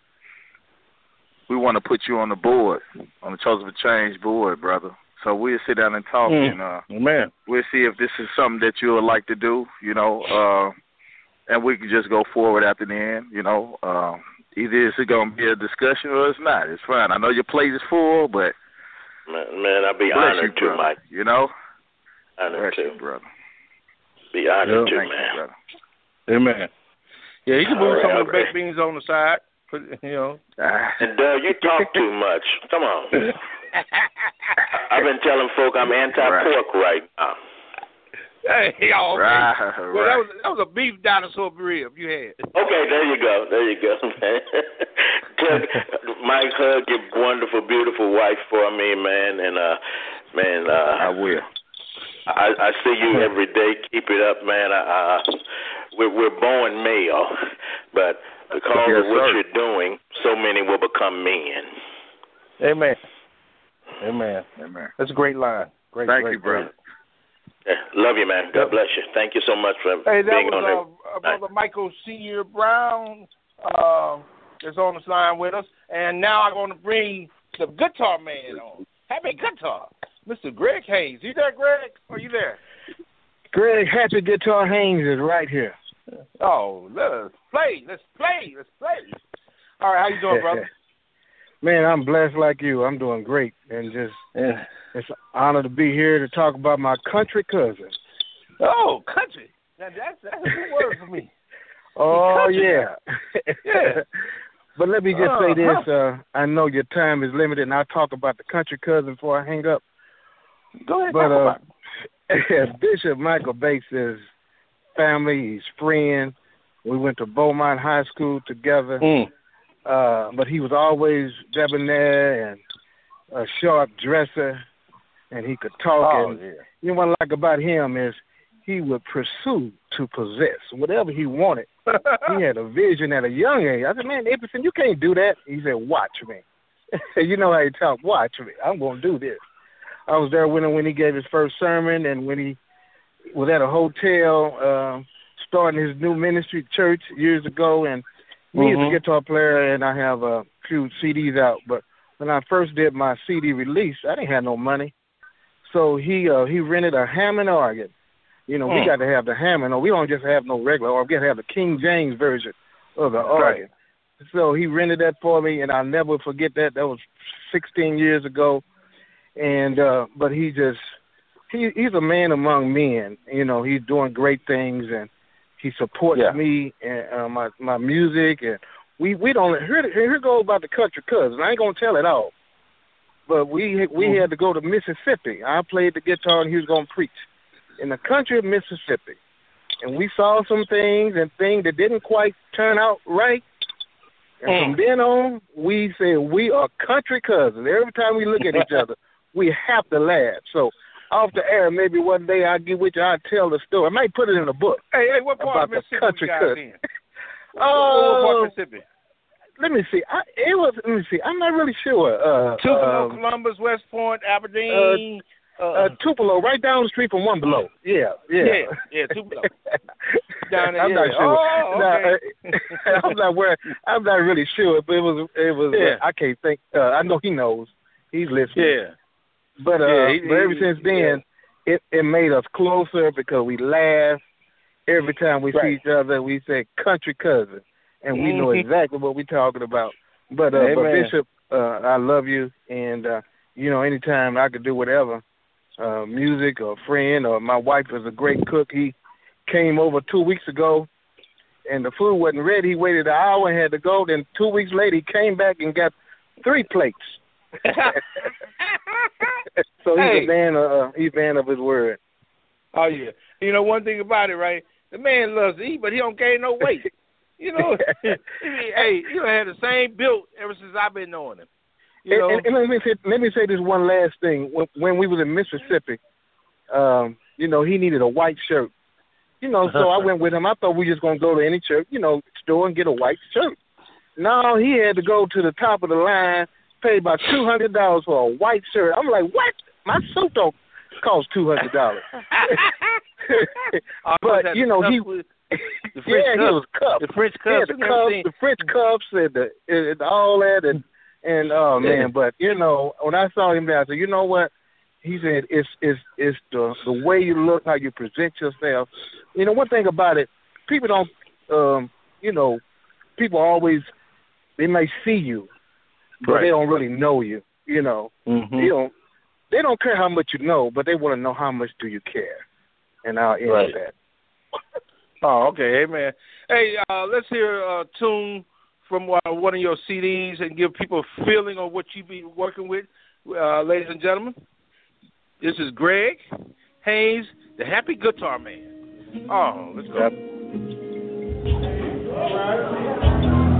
we want to put you on the board, on the Chosen for Change board, brother. So we'll sit down and talk, and we'll see if this is something that you would like to do. You know, and we can just go forward after the end. You know. Either it's going to be a discussion or it's not. It's fine. I know your plate is full, but man, I'll be honored to, Mike. You know, honored to, brother. Be honored to, man. You, amen. Yeah, you can move some of the baked beans on the side. You know. And you talk too much. Come on. I've been telling folk I'm anti-pork right now. Hey, y'all. Right. Well, that was a beef dinosaur rib you had. Okay, there you go, man. Mike, hug your wonderful, beautiful wife for me, man. And I will. I see you every day. Keep it up, man. We're born male, but because of what you're doing, so many will become men. Amen. That's a great line. Thank you, brother. Yeah, love you, man. God bless you. Thank you so much for being on there. Brother Michael Senior Brown is on the line with us, and now I'm going to bring the guitar man on. Happy guitar, Mr. Greg Haynes. You there, Greg? Are you there? Greg Happy Guitar Haynes is right here. Oh, let's play. All right, how you doing, brother? Man, I'm blessed like you. I'm doing great, and just it's an honor to be here to talk about my country cousin. Oh, country! Now that's a good word for me. Oh yeah. But let me just say this. I know your time is limited, and I'll talk about the country cousin before I hang up. Go ahead. Talk about Bishop Michael Bates' family, his friend. We went to Beaumont High School together. But he was always debonair and a sharp dresser, and he could talk. You know what I like about him is he would pursue to possess whatever he wanted. He had a vision at a young age. I said, man, Epperson, you can't do that. He said, watch me. You know how he talk, watch me. I'm going to do this. I was there when he gave his first sermon, and when he was at a hotel starting his new ministry church years ago, and me as a guitar player, and I have a few CDs out, but when I first did my CD release, I didn't have no money. So he rented a Hammond organ. You know, we got to have the Hammond, or we don't just have no regular, or we got to have the King James version of the organ. So he rented that for me, and I'll never forget that. That was 16 years ago. And but he's a man among men. You know, he's doing great things, and he supports me and my music. And we don't here go about the country cousin. I ain't gonna tell it all, but we had to go to Mississippi. I played the guitar, and he was gonna preach in the country of Mississippi, and we saw some things that didn't quite turn out right. And from then on, we say we are country cousins. Every time we look at each other, we have to laugh. So off the air, maybe one day I'll get with you. I'll tell the story. I might put it in a book. Hey, what part of Mississippi country you cousin. in? What part of Mississippi? Let me see. I'm not really sure. Tupelo, Columbus, West Point, Aberdeen. Tupelo, right down the street from One Below. Yeah, Tupelo. Down there. I'm not sure. Oh, okay. I'm not really sure, but it was. I can't think. I know he knows. He's listening. Yeah. But ever since then, it made us closer because we laugh every time we see each other. We say country cousin, and we know exactly what we're talking about. But Bishop, I love you, and anytime I could do whatever. Music or a friend, or my wife is a great cook. He came over 2 weeks ago, and the food wasn't ready. He waited an hour and had to go. Then 2 weeks later, he came back and got 3 plates. So he's a man of his word. Oh yeah, you know one thing about it, right? The man loves to eat, but he don't gain no weight. You know, hey, you had the same build ever since I've been knowing him. And let me say this one last thing. When we was in Mississippi, he needed a white shirt. So I went with him. I thought we just gonna go to any church, store and get a white shirt. No, he had to go to the top of the line, pay about $200 for a white shirt. I'm like, what? My suit don't cost $200. But he was cuffed. The French cuffs, the French cuffs, and all that, and oh man, but when I saw him there, I said, you know what? He said it's the way you look, how you present yourself. One thing about it, people don't, people always, they may see you, but they don't really know you. They don't care how much you know, but they want to know how much do you care, and I'll end that. Oh, okay, amen. Hey, let's hear a tune from one of your CDs and give people a feeling of what you be working with, ladies and gentlemen. This is Greg Haynes, the Happy Guitar Man. Oh, let's go. All right.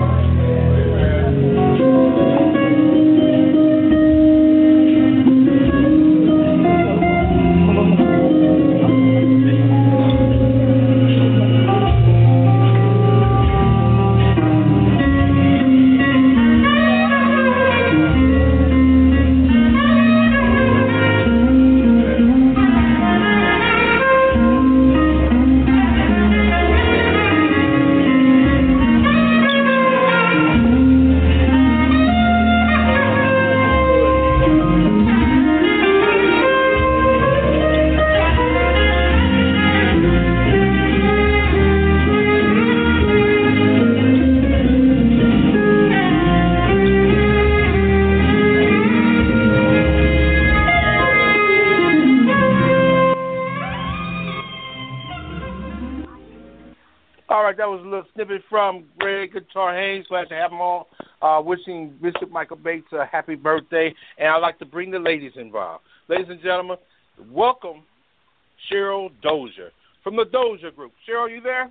That was a little snippet from Greg Guitar Haynes. Glad to have him on. Wishing Bishop Michael Bates a happy birthday. And I'd like to bring the ladies involved. Ladies and gentlemen, welcome Cheryl Dozier from the Dozier Group. Cheryl, you there?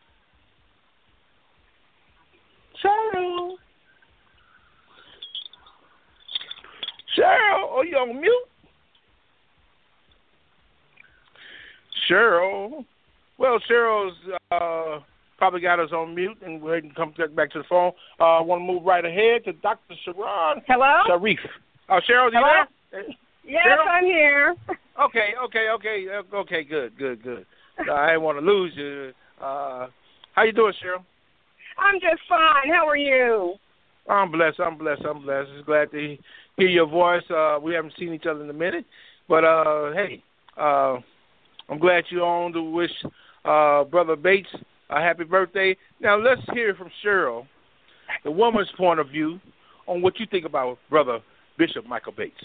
Cheryl, are you on mute? Cheryl. Well, Cheryl's probably got us on mute, and we'll come back to the phone. I want to move right ahead to Dr. Sharon. Hello? Sharif. Cheryl, you Hello? there? Yes, Cheryl? I'm here. Okay, good. I didn't want to lose you. How you doing, Cheryl? I'm just fine. How are you? I'm blessed. Just glad to hear your voice. We haven't seen each other in a minute, but hey, I'm glad you're on to wish Brother Bates a happy birthday. Now let's hear from Cheryl, the woman's point of view, on what you think about Brother Bishop Michael Bates.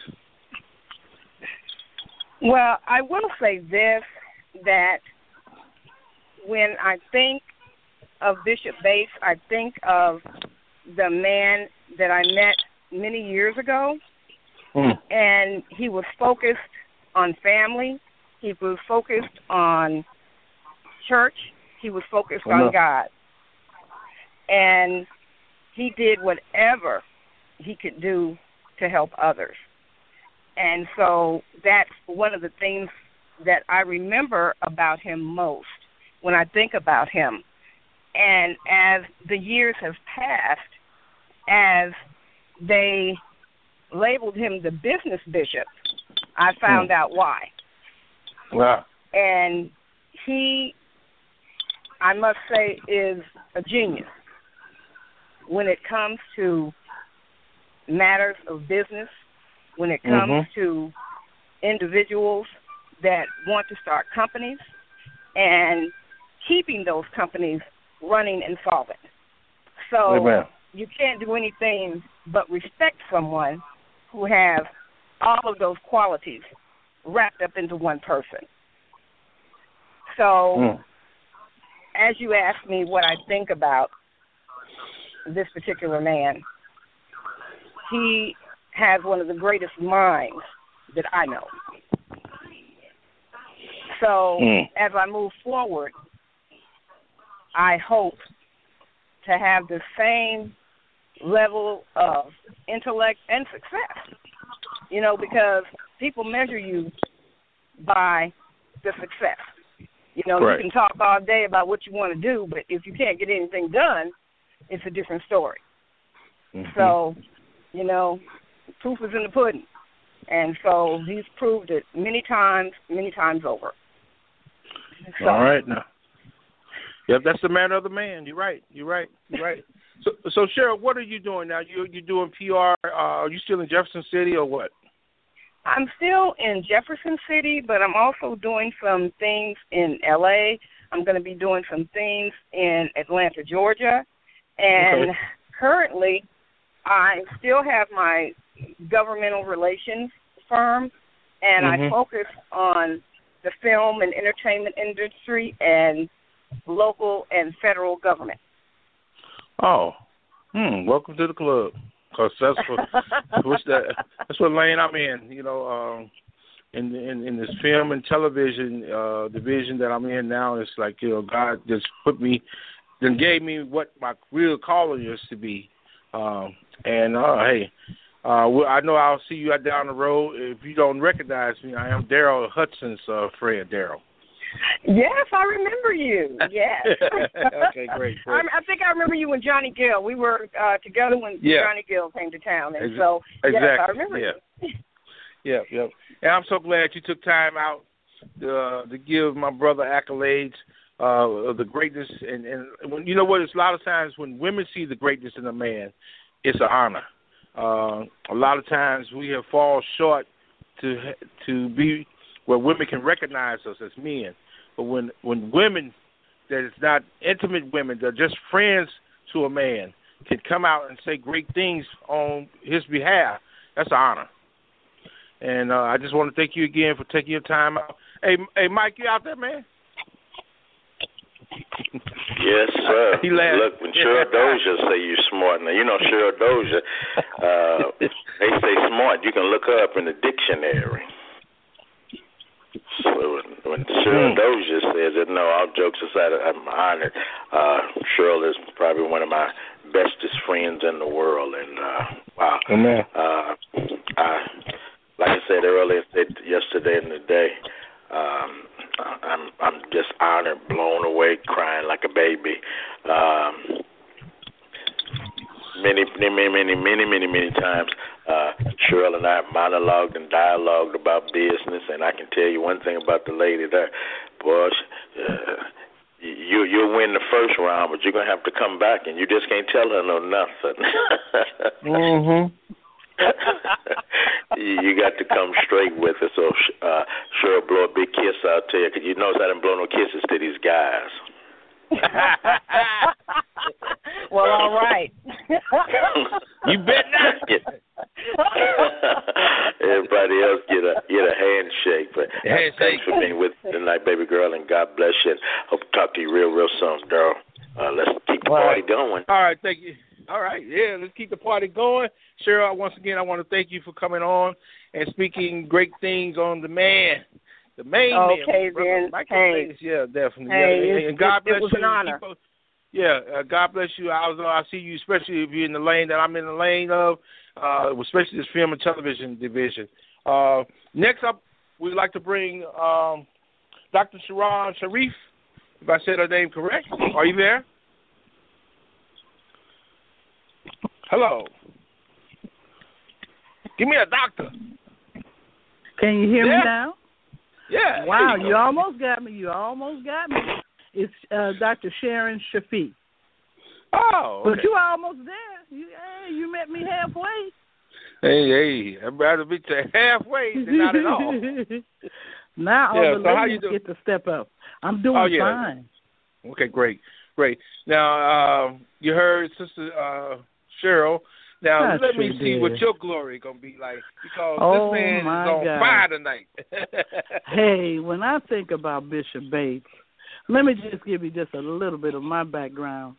Well, I will say this, that when I think of Bishop Bates, I think of the man that I met many years ago, and he was focused on family. He was focused on church. He was focused on God. And he did whatever he could do to help others. And so that's one of the things that I remember about him most when I think about him. And as the years have passed, as they labeled him the business bishop, I found out why. Wow. And he, I must say, is a genius when it comes to matters of business, when it comes to individuals that want to start companies and keeping those companies running and solvent. So Amen. You can't do anything but respect someone who has all of those qualities wrapped up into one person. So as you ask me what I think about this particular man, he has one of the greatest minds that I know. So as I move forward, I hope to have the same level of intellect and success, because people measure you by the success. Right. You can talk all day about what you want to do, but if you can't get anything done, it's a different story. So, proof is in the pudding. And so he's proved it many times over. So, all right now. Yep, that's the manner of the man. You're right. So Cheryl, what are you doing now? You're doing PR. Are you still in Jefferson City or what? I'm still in Jefferson City, but I'm also doing some things in L.A. I'm going to be doing some things in Atlanta, Georgia. And currently, I still have my governmental relations firm, and I focus on the film and entertainment industry and local and federal government. Oh, welcome to the club. Because that's what lane I'm in. In this film and television division that I'm in now, it's like God just gave me what my real calling is to be. Hey, I know I'll see you out down the road. If you don't recognize me, I am Daryl Hudson's friend, Daryl. Yes, I remember you. Yes. Okay, great. I think I remember you and Johnny Gill. We were together when Johnny Gill came to town, and so yes, I remember you. Yep. And I'm so glad you took time out to give my brother accolades of the greatness. And when, you know what? It's a lot of times when women see the greatness in a man, it's an honor. A lot of times we have fallen short to be where women can recognize us as men. But when women that is not intimate women, they're just friends to a man, can come out and say great things on his behalf, that's an honor. And I just want to thank you again for taking your time out. Hey, Mike, you out there, man? Yes, sir. Look, when Cheryl Dozier say you're smart, now you know Cheryl Dozier, they say smart, you can look her up in the dictionary. So when Cheryl Dozier says it, no, all jokes aside, I'm honored. Cheryl is probably one of my bestest friends in the world, and wow. Amen. Like I said earlier, yesterday and today, I'm just honored, blown away, crying like a baby. Many times, Cheryl and I monologued and dialogued about business, and I can tell you one thing about the lady there, boy. You'll win the first round, but you're gonna have to come back, and you just can't tell her nothing. You got to come straight with it. So, sure, blow a big kiss out to you. Cause you notice I didn't blow no kisses to these guys. Well, all right. You bet not. Everybody else get a handshake. But thanks for being with me tonight, baby girl, and God bless you. Hope to talk to you real soon, girl. Let's keep the party going. All right, thank you. All right, yeah, let's keep the party going. Cheryl, once again, I want to thank you for coming on and speaking great things on the man. The main man. Okay, then. Hey. Yeah, definitely. Hey, yeah. And God bless it was you. an honor. God bless you. I see you, especially if you're in the lane that I'm in the lane of, especially this film and television division. Next up, we'd like to bring Dr. Sharon Sharif, if I said her name correct. Are you there? Hello. Give me a doctor. Can you hear me now? Yeah. Wow, you almost got me. It's Dr. Sharon Shafiq. Oh, okay. But you almost there. You met me halfway. Hey, I'd rather be to halfway than not at all. Now all the ladies get to step up. I'm doing fine. Okay, great. Now, you heard Sister Cheryl. Now, let me see what your glory going to be like, because this man is on fire tonight. Hey, when I think about Bishop Bates, let me just give you just a little bit of my background.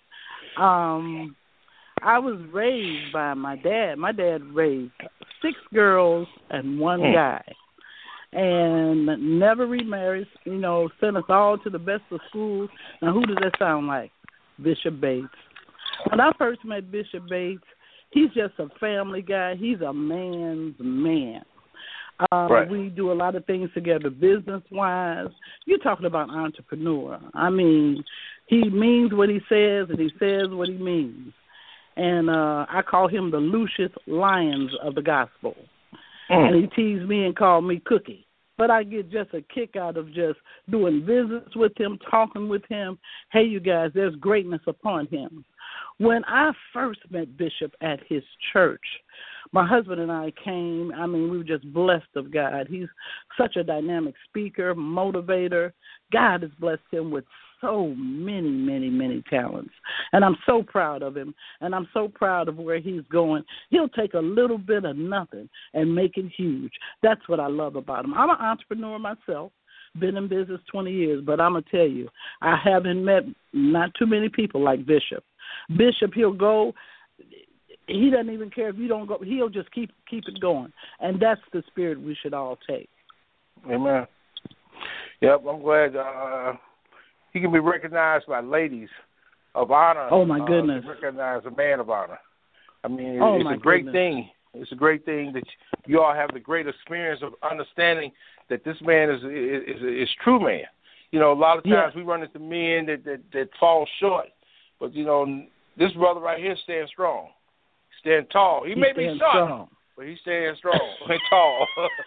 I was raised by my dad. My dad raised 6 girls and 1 guy, and never remarried, sent us all to the best of schools. Now, who does that sound like? Bishop Bates. When I first met Bishop Bates, he's just a family guy. He's a man's man. Right. We do a lot of things together business-wise. You're talking about entrepreneur. I mean, he means what he says, and he says what he means. And I call him the Lucius Lyons of the gospel. And he teased me and called me Cookie. But I get just a kick out of just doing business with him, talking with him. Hey, you guys, there's greatness upon him. When I first met Bishop at his church, my husband and I came. I mean, we were just blessed of God. He's such a dynamic speaker, motivator. God has blessed him with so many talents. And I'm so proud of him, and I'm so proud of where he's going. He'll take a little bit of nothing and make it huge. That's what I love about him. I'm an entrepreneur myself, been in business 20 years, but I'm going to tell you, I haven't met not too many people like Bishop. Bishop, he'll go. He doesn't even care if you don't go. He'll just keep it going. And that's the spirit we should all take. Amen. Yep, I'm glad he can be recognized by ladies of honor. Oh, my goodness. Recognized a man of honor. I mean, it's a great thing. It's a great thing that you all have the great experience of understanding that this man is true man. A lot of times we run into men that fall short. But, this brother right here stands strong. Stand tall. He may be strong, but he stands strong and tall.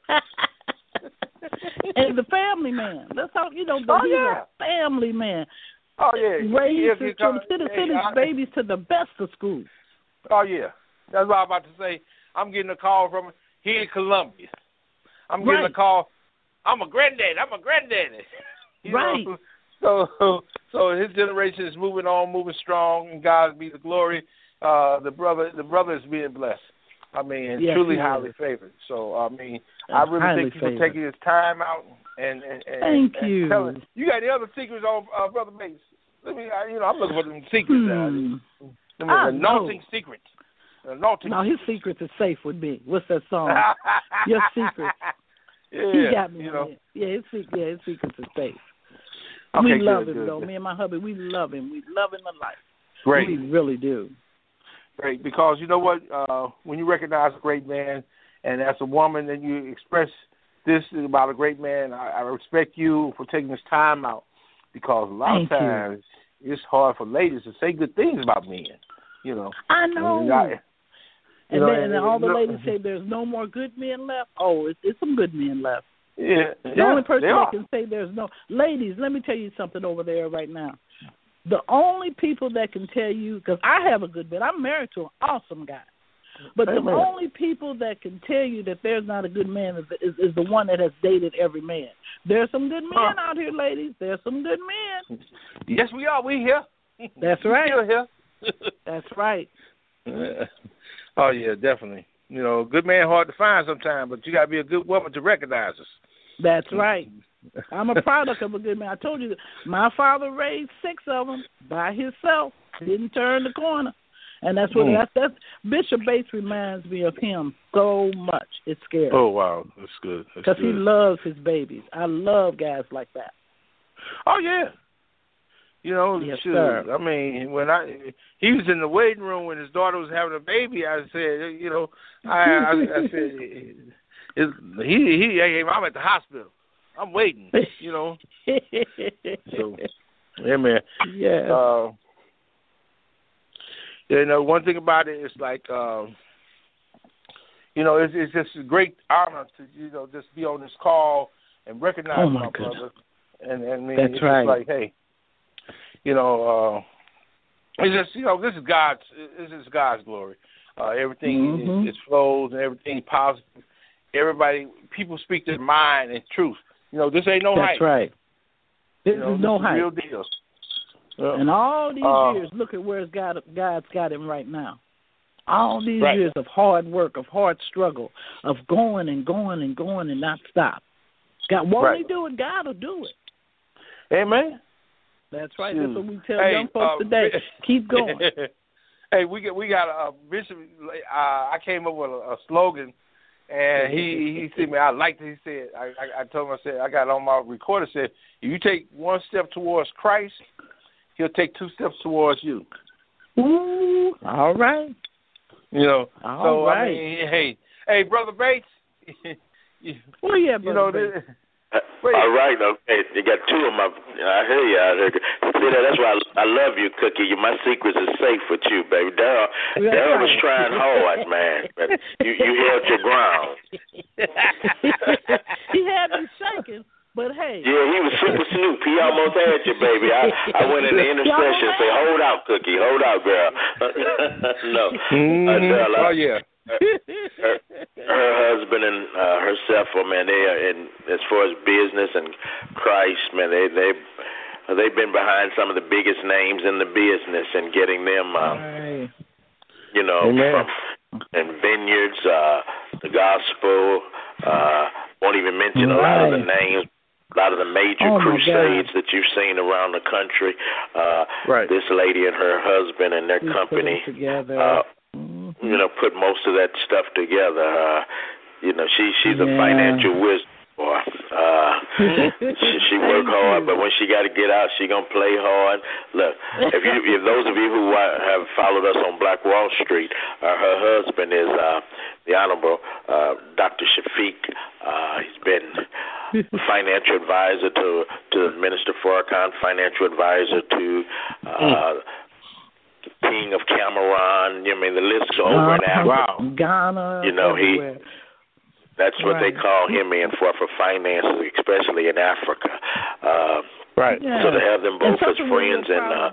And the family man. That's how, he's a family man. Oh, yeah. Raised his babies to the best of school. Oh, yeah. That's what I'm about to say. I'm getting a call from here in Columbia. I'm getting a call. I'm a granddaddy. Right. So his generation is moving on, moving strong, and God be the glory. The brother is being blessed. I mean, truly highly favored. So I mean, I really thank you for taking his time out and thank you. Telling. You got any other secrets on Brother Bates? I'm looking for them secrets. Anointing secrets. No, his secrets are safe with me. What's that song? Your secrets. Yeah, he got me. His secrets are safe. Okay, we love him, though. Me and my hubby, we love him. We love him to life. Great. We really do. Great, because you know what? When you recognize a great man, and as a woman, then you express this is about a great man. I respect you for taking this time out because a lot of times it's hard for ladies to say good things about men. You know. I know. And all the ladies say there's no more good men left. Oh, it's some good men left. Yeah. The only person that can say there's no... Ladies, let me tell you something over there right now. The only people that can tell you... Because I have a good man. I'm married to an awesome guy. But the only people that can tell you that there's not a good man is the one that has dated every man. There's some good men out here, ladies. There's some good men. Yes, we are. We here. That's right. We're here. That's right. Oh, yeah, definitely. You know, good man hard to find sometimes, but you got to be a good woman to recognize us. That's right. I'm a product of a good man. I told you, my father raised 6 of them by himself. Didn't turn the corner. And that's what that's Bishop Bates reminds me of him so much. It's scary. Oh, wow. That's good. Because he loves his babies. I love guys like that. Oh, yeah. You know, yes, shoot. Sir. I mean, he was in the waiting room when his daughter was having a baby, I said, you know, I said, I'm at the hospital. I'm waiting, you know. So, yeah, man. Yeah. You know, one thing about it is like, you know, it's just a great honor to, you know, just be on this call and recognize my brother. And I mean, that's it's right. Just like, hey, you know, it's just, you know, this is God's glory. Everything is flows and everything positive. People speak their mind and truth. You know, this ain't no hype. That's right. This is no hype. Real deal. And all these years, look at where God's got him right now. All these years of hard work, of hard struggle, of going and going and going and not stop. God won't he do it? God will do it. Amen. That's right. That's what we tell young folks today. Keep going. Hey, we got a Bishop. I came up with a slogan, and he said, "Man, I liked it." He said, "I told him, I said, I got on my recorder. Said, if you take one step towards Christ, He'll take 2 steps towards you." Ooh, all right. You know. All right. I mean, hey, Brother Bates. Well, yeah, Brother Bates. All right, okay. You got 2 of my. I hear you out here. See that? That's why I love you, Cookie. My secrets are safe with you, baby. Daryl was trying hard, man, but you held your ground. He had me shaking. But hey. Yeah, he was super Snoop. He almost had you, baby. I went in the intercession and said, "Hold out, Cookie. Hold out, girl." No. Oh yeah. Her husband and herself, man, they are in as far as business and Christ, man. They've been behind some of the biggest names in the business and getting them, you know, from and vineyards, the gospel. Won't even mention a lot of the names. A lot of the major crusades that you've seen around the country. This lady and her husband and their company, you know, put most of that stuff together. You know, she's a financial wizard. Boy, she work hard, but when she got to get out, she gonna play hard. Look, if those of you who have followed us on Black Wall Street, her husband is the Honorable Dr. Shafiq. He's been financial advisor to Minister Farrakhan, financial advisor to King of Cameroon. I mean, the list's over in Africa. Ghana, you know, everywhere. That's what they call him in for finances, especially in Africa. So to have them both as friends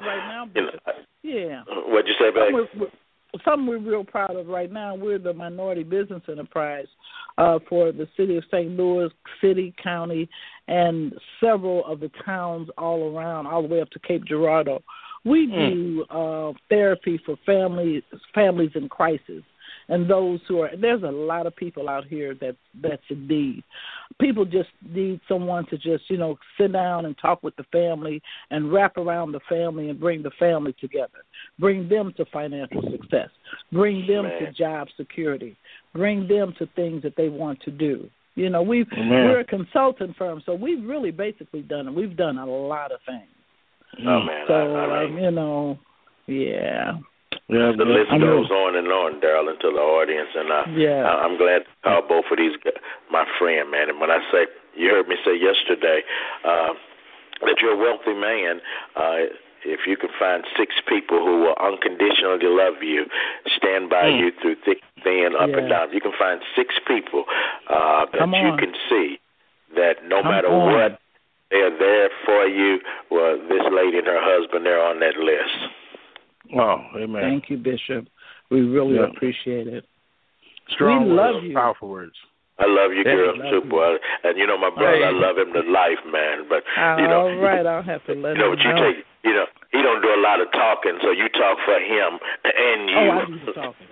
what'd you say, babe? Something we're real proud of right now. We're the minority business enterprise for the city of St. Louis, city, county, and several of the towns all around, all the way up to Cape Girardeau. We do therapy for families in crisis. And those there's a lot of people out here that's in need. People just need someone to just, you know, sit down and talk with the family and wrap around the family and bring the family together. Bring them to financial success. Bring them to job security. Bring them to things that they want to do. You know, we're a consultant firm, so we've really basically done it. We've done a lot of things. Oh, man. So, you know, yeah. The list goes on and on, Daryl, into the audience, and I'm glad to call both of these guys my friend, man. And when I say, you heard me say yesterday that you're a wealthy man, if you can find 6 people who will unconditionally love you, stand by you through thick and thin, up and down, if you can find 6 people that you can see that no matter what, they're there for you. Well, this lady and her husband, they're on that list. Oh, amen. Thank you, Bishop. We really appreciate it. Strong we love words, you. Powerful words. I love you, girls, too, boy. And you know, my brother, I love him to life, man. But you know, all right, I'll have to let him know. He don't do a lot of talking, so you talk for him and you. Oh, I do the talking.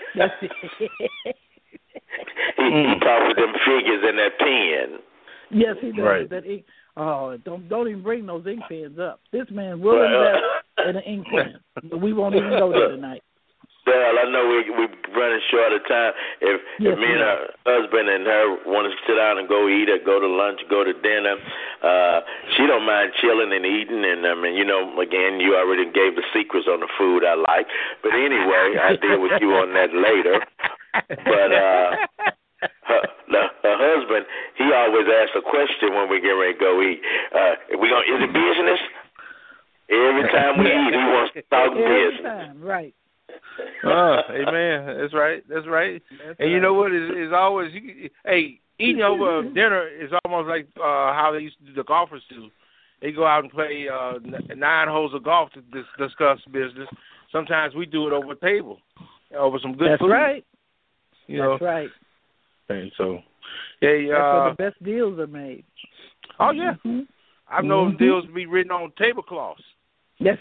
he talks with them figures in that pen. Yes, he does. Right. That ink. Oh, don't even bring those ink pens up. This man will invest in an ink pen, but we won't even go there tonight. Well, I know we're running short of time. If me and her husband and her want to sit down and go eat or go to lunch, go to dinner, she don't mind chilling and eating. And, I mean, you know, again, you already gave the secrets on the food I like. But anyway, I'll deal with you on that later. But her husband, he always asks a question when we get ready to go eat. Is it business? Every time we eat, he wants to talk business. Time, right. Amen. That's right. And you know what? It's always, eating over dinner is almost like how they used to do the golfers do. They go out and play 9 holes of golf to discuss business. Sometimes we do it over a table, over some good food. That's right. That's right. And so, that's where the best deals are made. Oh, yeah. Mm-hmm. I've known deals be written on tablecloths. Yes.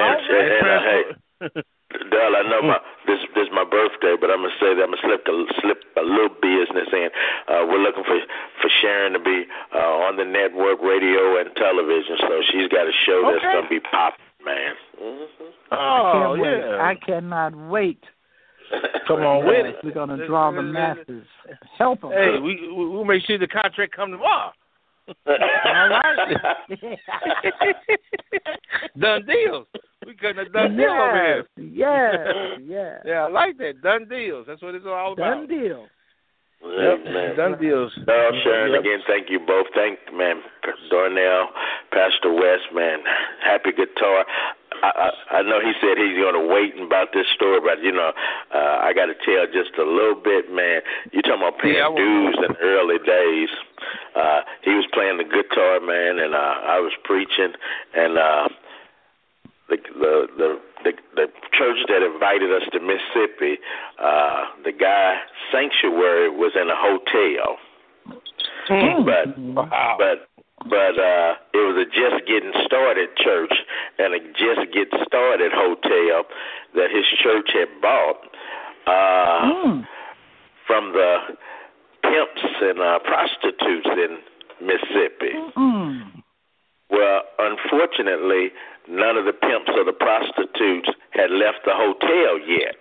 Dale, I know this is my birthday, but I'm gonna say that I'm gonna slip a little business in. We're looking for Sharon to be on the network, radio, and television. So she's got a show that's gonna be popping, man. Mm-hmm. Oh yeah, I cannot wait. Come on with it. We're gonna draw the masses. Help them. Hey, we'll make sure the contract comes tomorrow. All right. Done deals. We couldn't have done deal over here. Yeah, I like that. Done deals. That's what it's all about. Done deals. Done deals. Sharon, again, thank you both. Thank, man, Darnell, Pastor West, man. Happy guitar. I know he said he's going to wait about this story, but, you know, I got to tell just a little bit, man. You talking about paying dues in the early days. He was playing the guitar, man, and I was preaching, and the church that invited us to Mississippi, the guy Sanctuary was in a hotel, but it was a just getting started church and a just getting started hotel that his church had bought from the pimps and prostitutes in Mississippi. Well, unfortunately, none of the pimps or the prostitutes had left the hotel yet.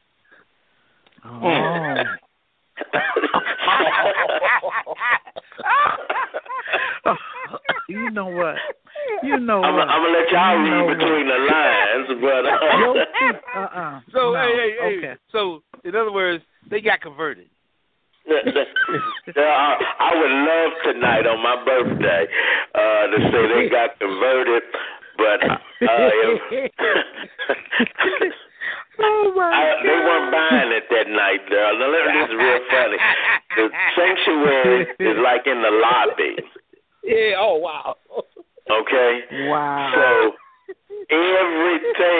You know what? I'm gonna let y'all read between the lines, but So hey. So in other words, they got converted. I would love tonight on my birthday to say they got converted, but they weren't buying it that night, girl. Now, this is real funny. The Sanctuary is like in the lobby. Yeah. Oh wow. Okay. Wow. So every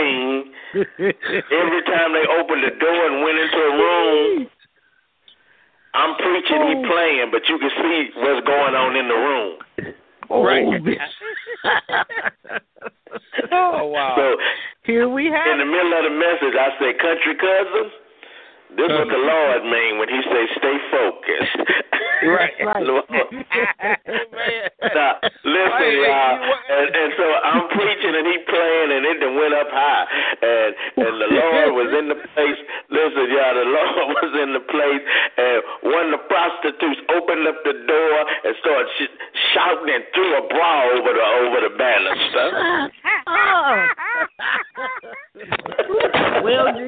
time they opened the door and went into a room, I'm preaching, he playing, but you can see what's going on in the room. Right. Oh wow. So here we have in the middle of the message, I said, "Country cousin, this is what the Lord mean when he say stay focused." Right. Now, listen, y'all, and so I'm preaching and he playing and it done went up high, and the Lord was in the place. Listen, y'all, the Lord was in the place, and one of the prostitutes opened up the door and started shouting and threw a bra over the banister. Well,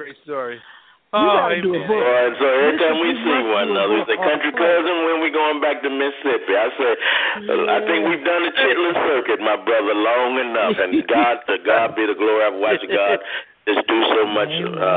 great story. You gotta do a book. All right, so every time we see one another, we say, country cousin, when we going back to Mississippi? I say, I think we've done the Chitlin circuit, my brother, long enough. And to God be the glory. I've watched God just do so much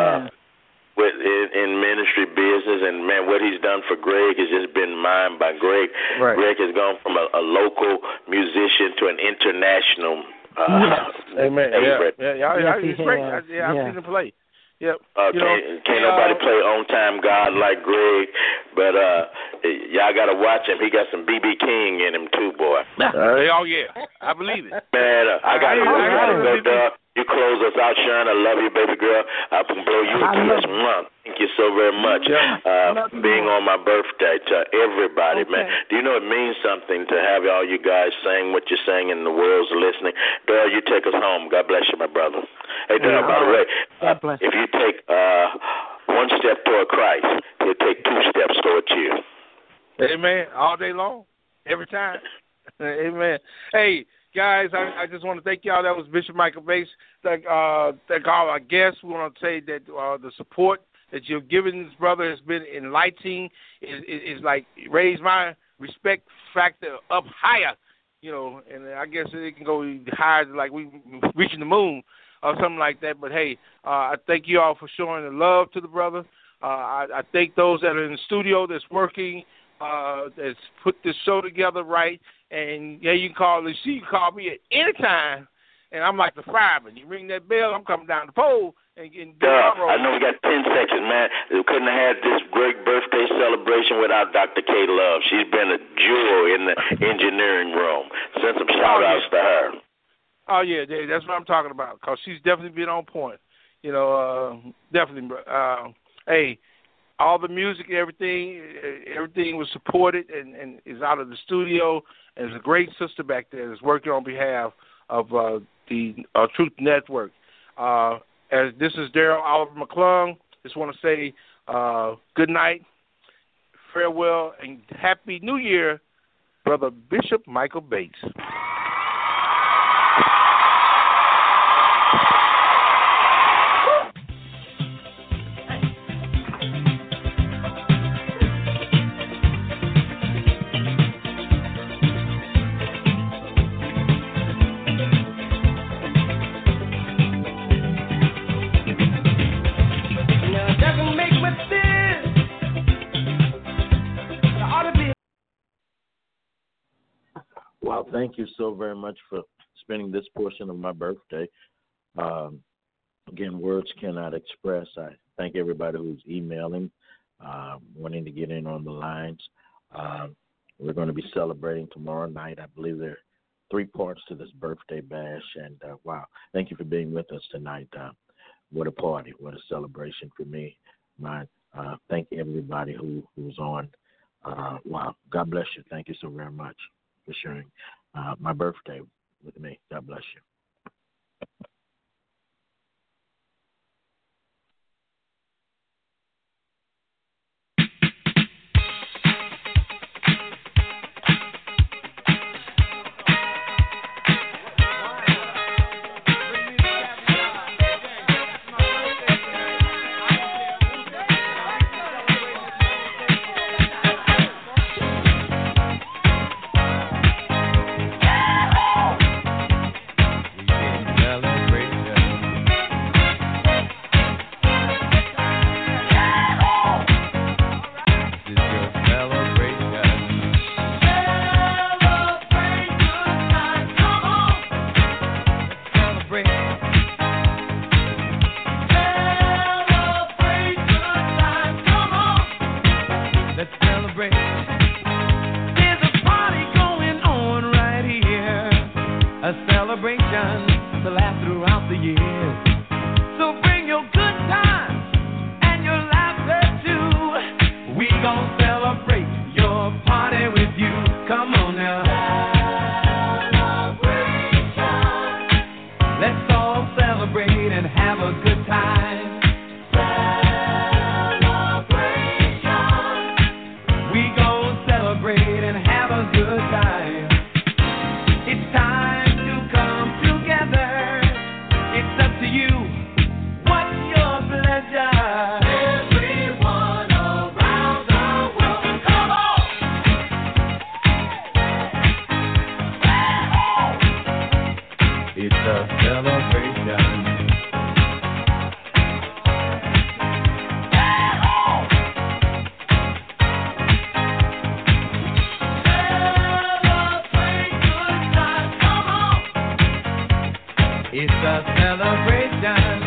in ministry business. And, man, what he's done for Greg has just been mined by Greg. Right. Greg has gone from a local musician to an international Amen. favorite. He's great. I've seen him play. Yep. Can't nobody play on time God like Greg, but y'all gotta watch him. He got some B.B. King in him too, boy. Oh yeah, I believe it. Man, I gotta go, Doug. You close us out, Sharon. I love you, baby girl. I can blow you a kiss. Thank you so very much being on my birthday to everybody, man. Do you know it means something to have all you guys saying what you're saying and the world's listening? Doug, you take us home. God bless you, my brother. Hey, Doug, by the way, if you take one step toward Christ, he'll take 2 steps toward you. Amen. All day long, every time. Amen. Hey, guys, I just want to thank y'all. That was Bishop Michael Bates. Thank all our guests. We want to say that the support that you've given this brother has been enlightening. Is like raised my respect factor up higher, and I guess it can go higher, like we reaching the moon or something like that. But hey, I thank you all for showing the love to the brother. I thank those that are in the studio that's working, that's put this show together right. And you can call me at any time, and I'm like the fireman. You ring that bell, I'm coming down the pole and getting I know we got 10 seconds, man. We couldn't have had this great birthday celebration without Dr. K. Love. She's been a jewel in the engineering room. Send some shout-outs to her. Oh, yeah, that's what I'm talking about, because she's definitely been on point. Definitely. Hey, all the music, everything was supported and is out of the studio. And there's a great sister back there that's working on behalf of the Truth Network. As this is Daryl Oliver McClung, just want to say good night, farewell, and Happy New Year, Brother Bishop Michael Bates. Well, thank you so very much for spending this portion of my birthday. Again, words cannot express. I thank everybody who's emailing, wanting to get in on the lines. We're going to be celebrating tomorrow night. I believe there are 3 parts to this birthday bash. And, wow, thank you for being with us tonight. What a party. What a celebration for me. Thank everybody who's on. Wow, God bless you. Thank you so very much for sharing my birthday with me. God bless you. It's up to you. What's your pleasure? done.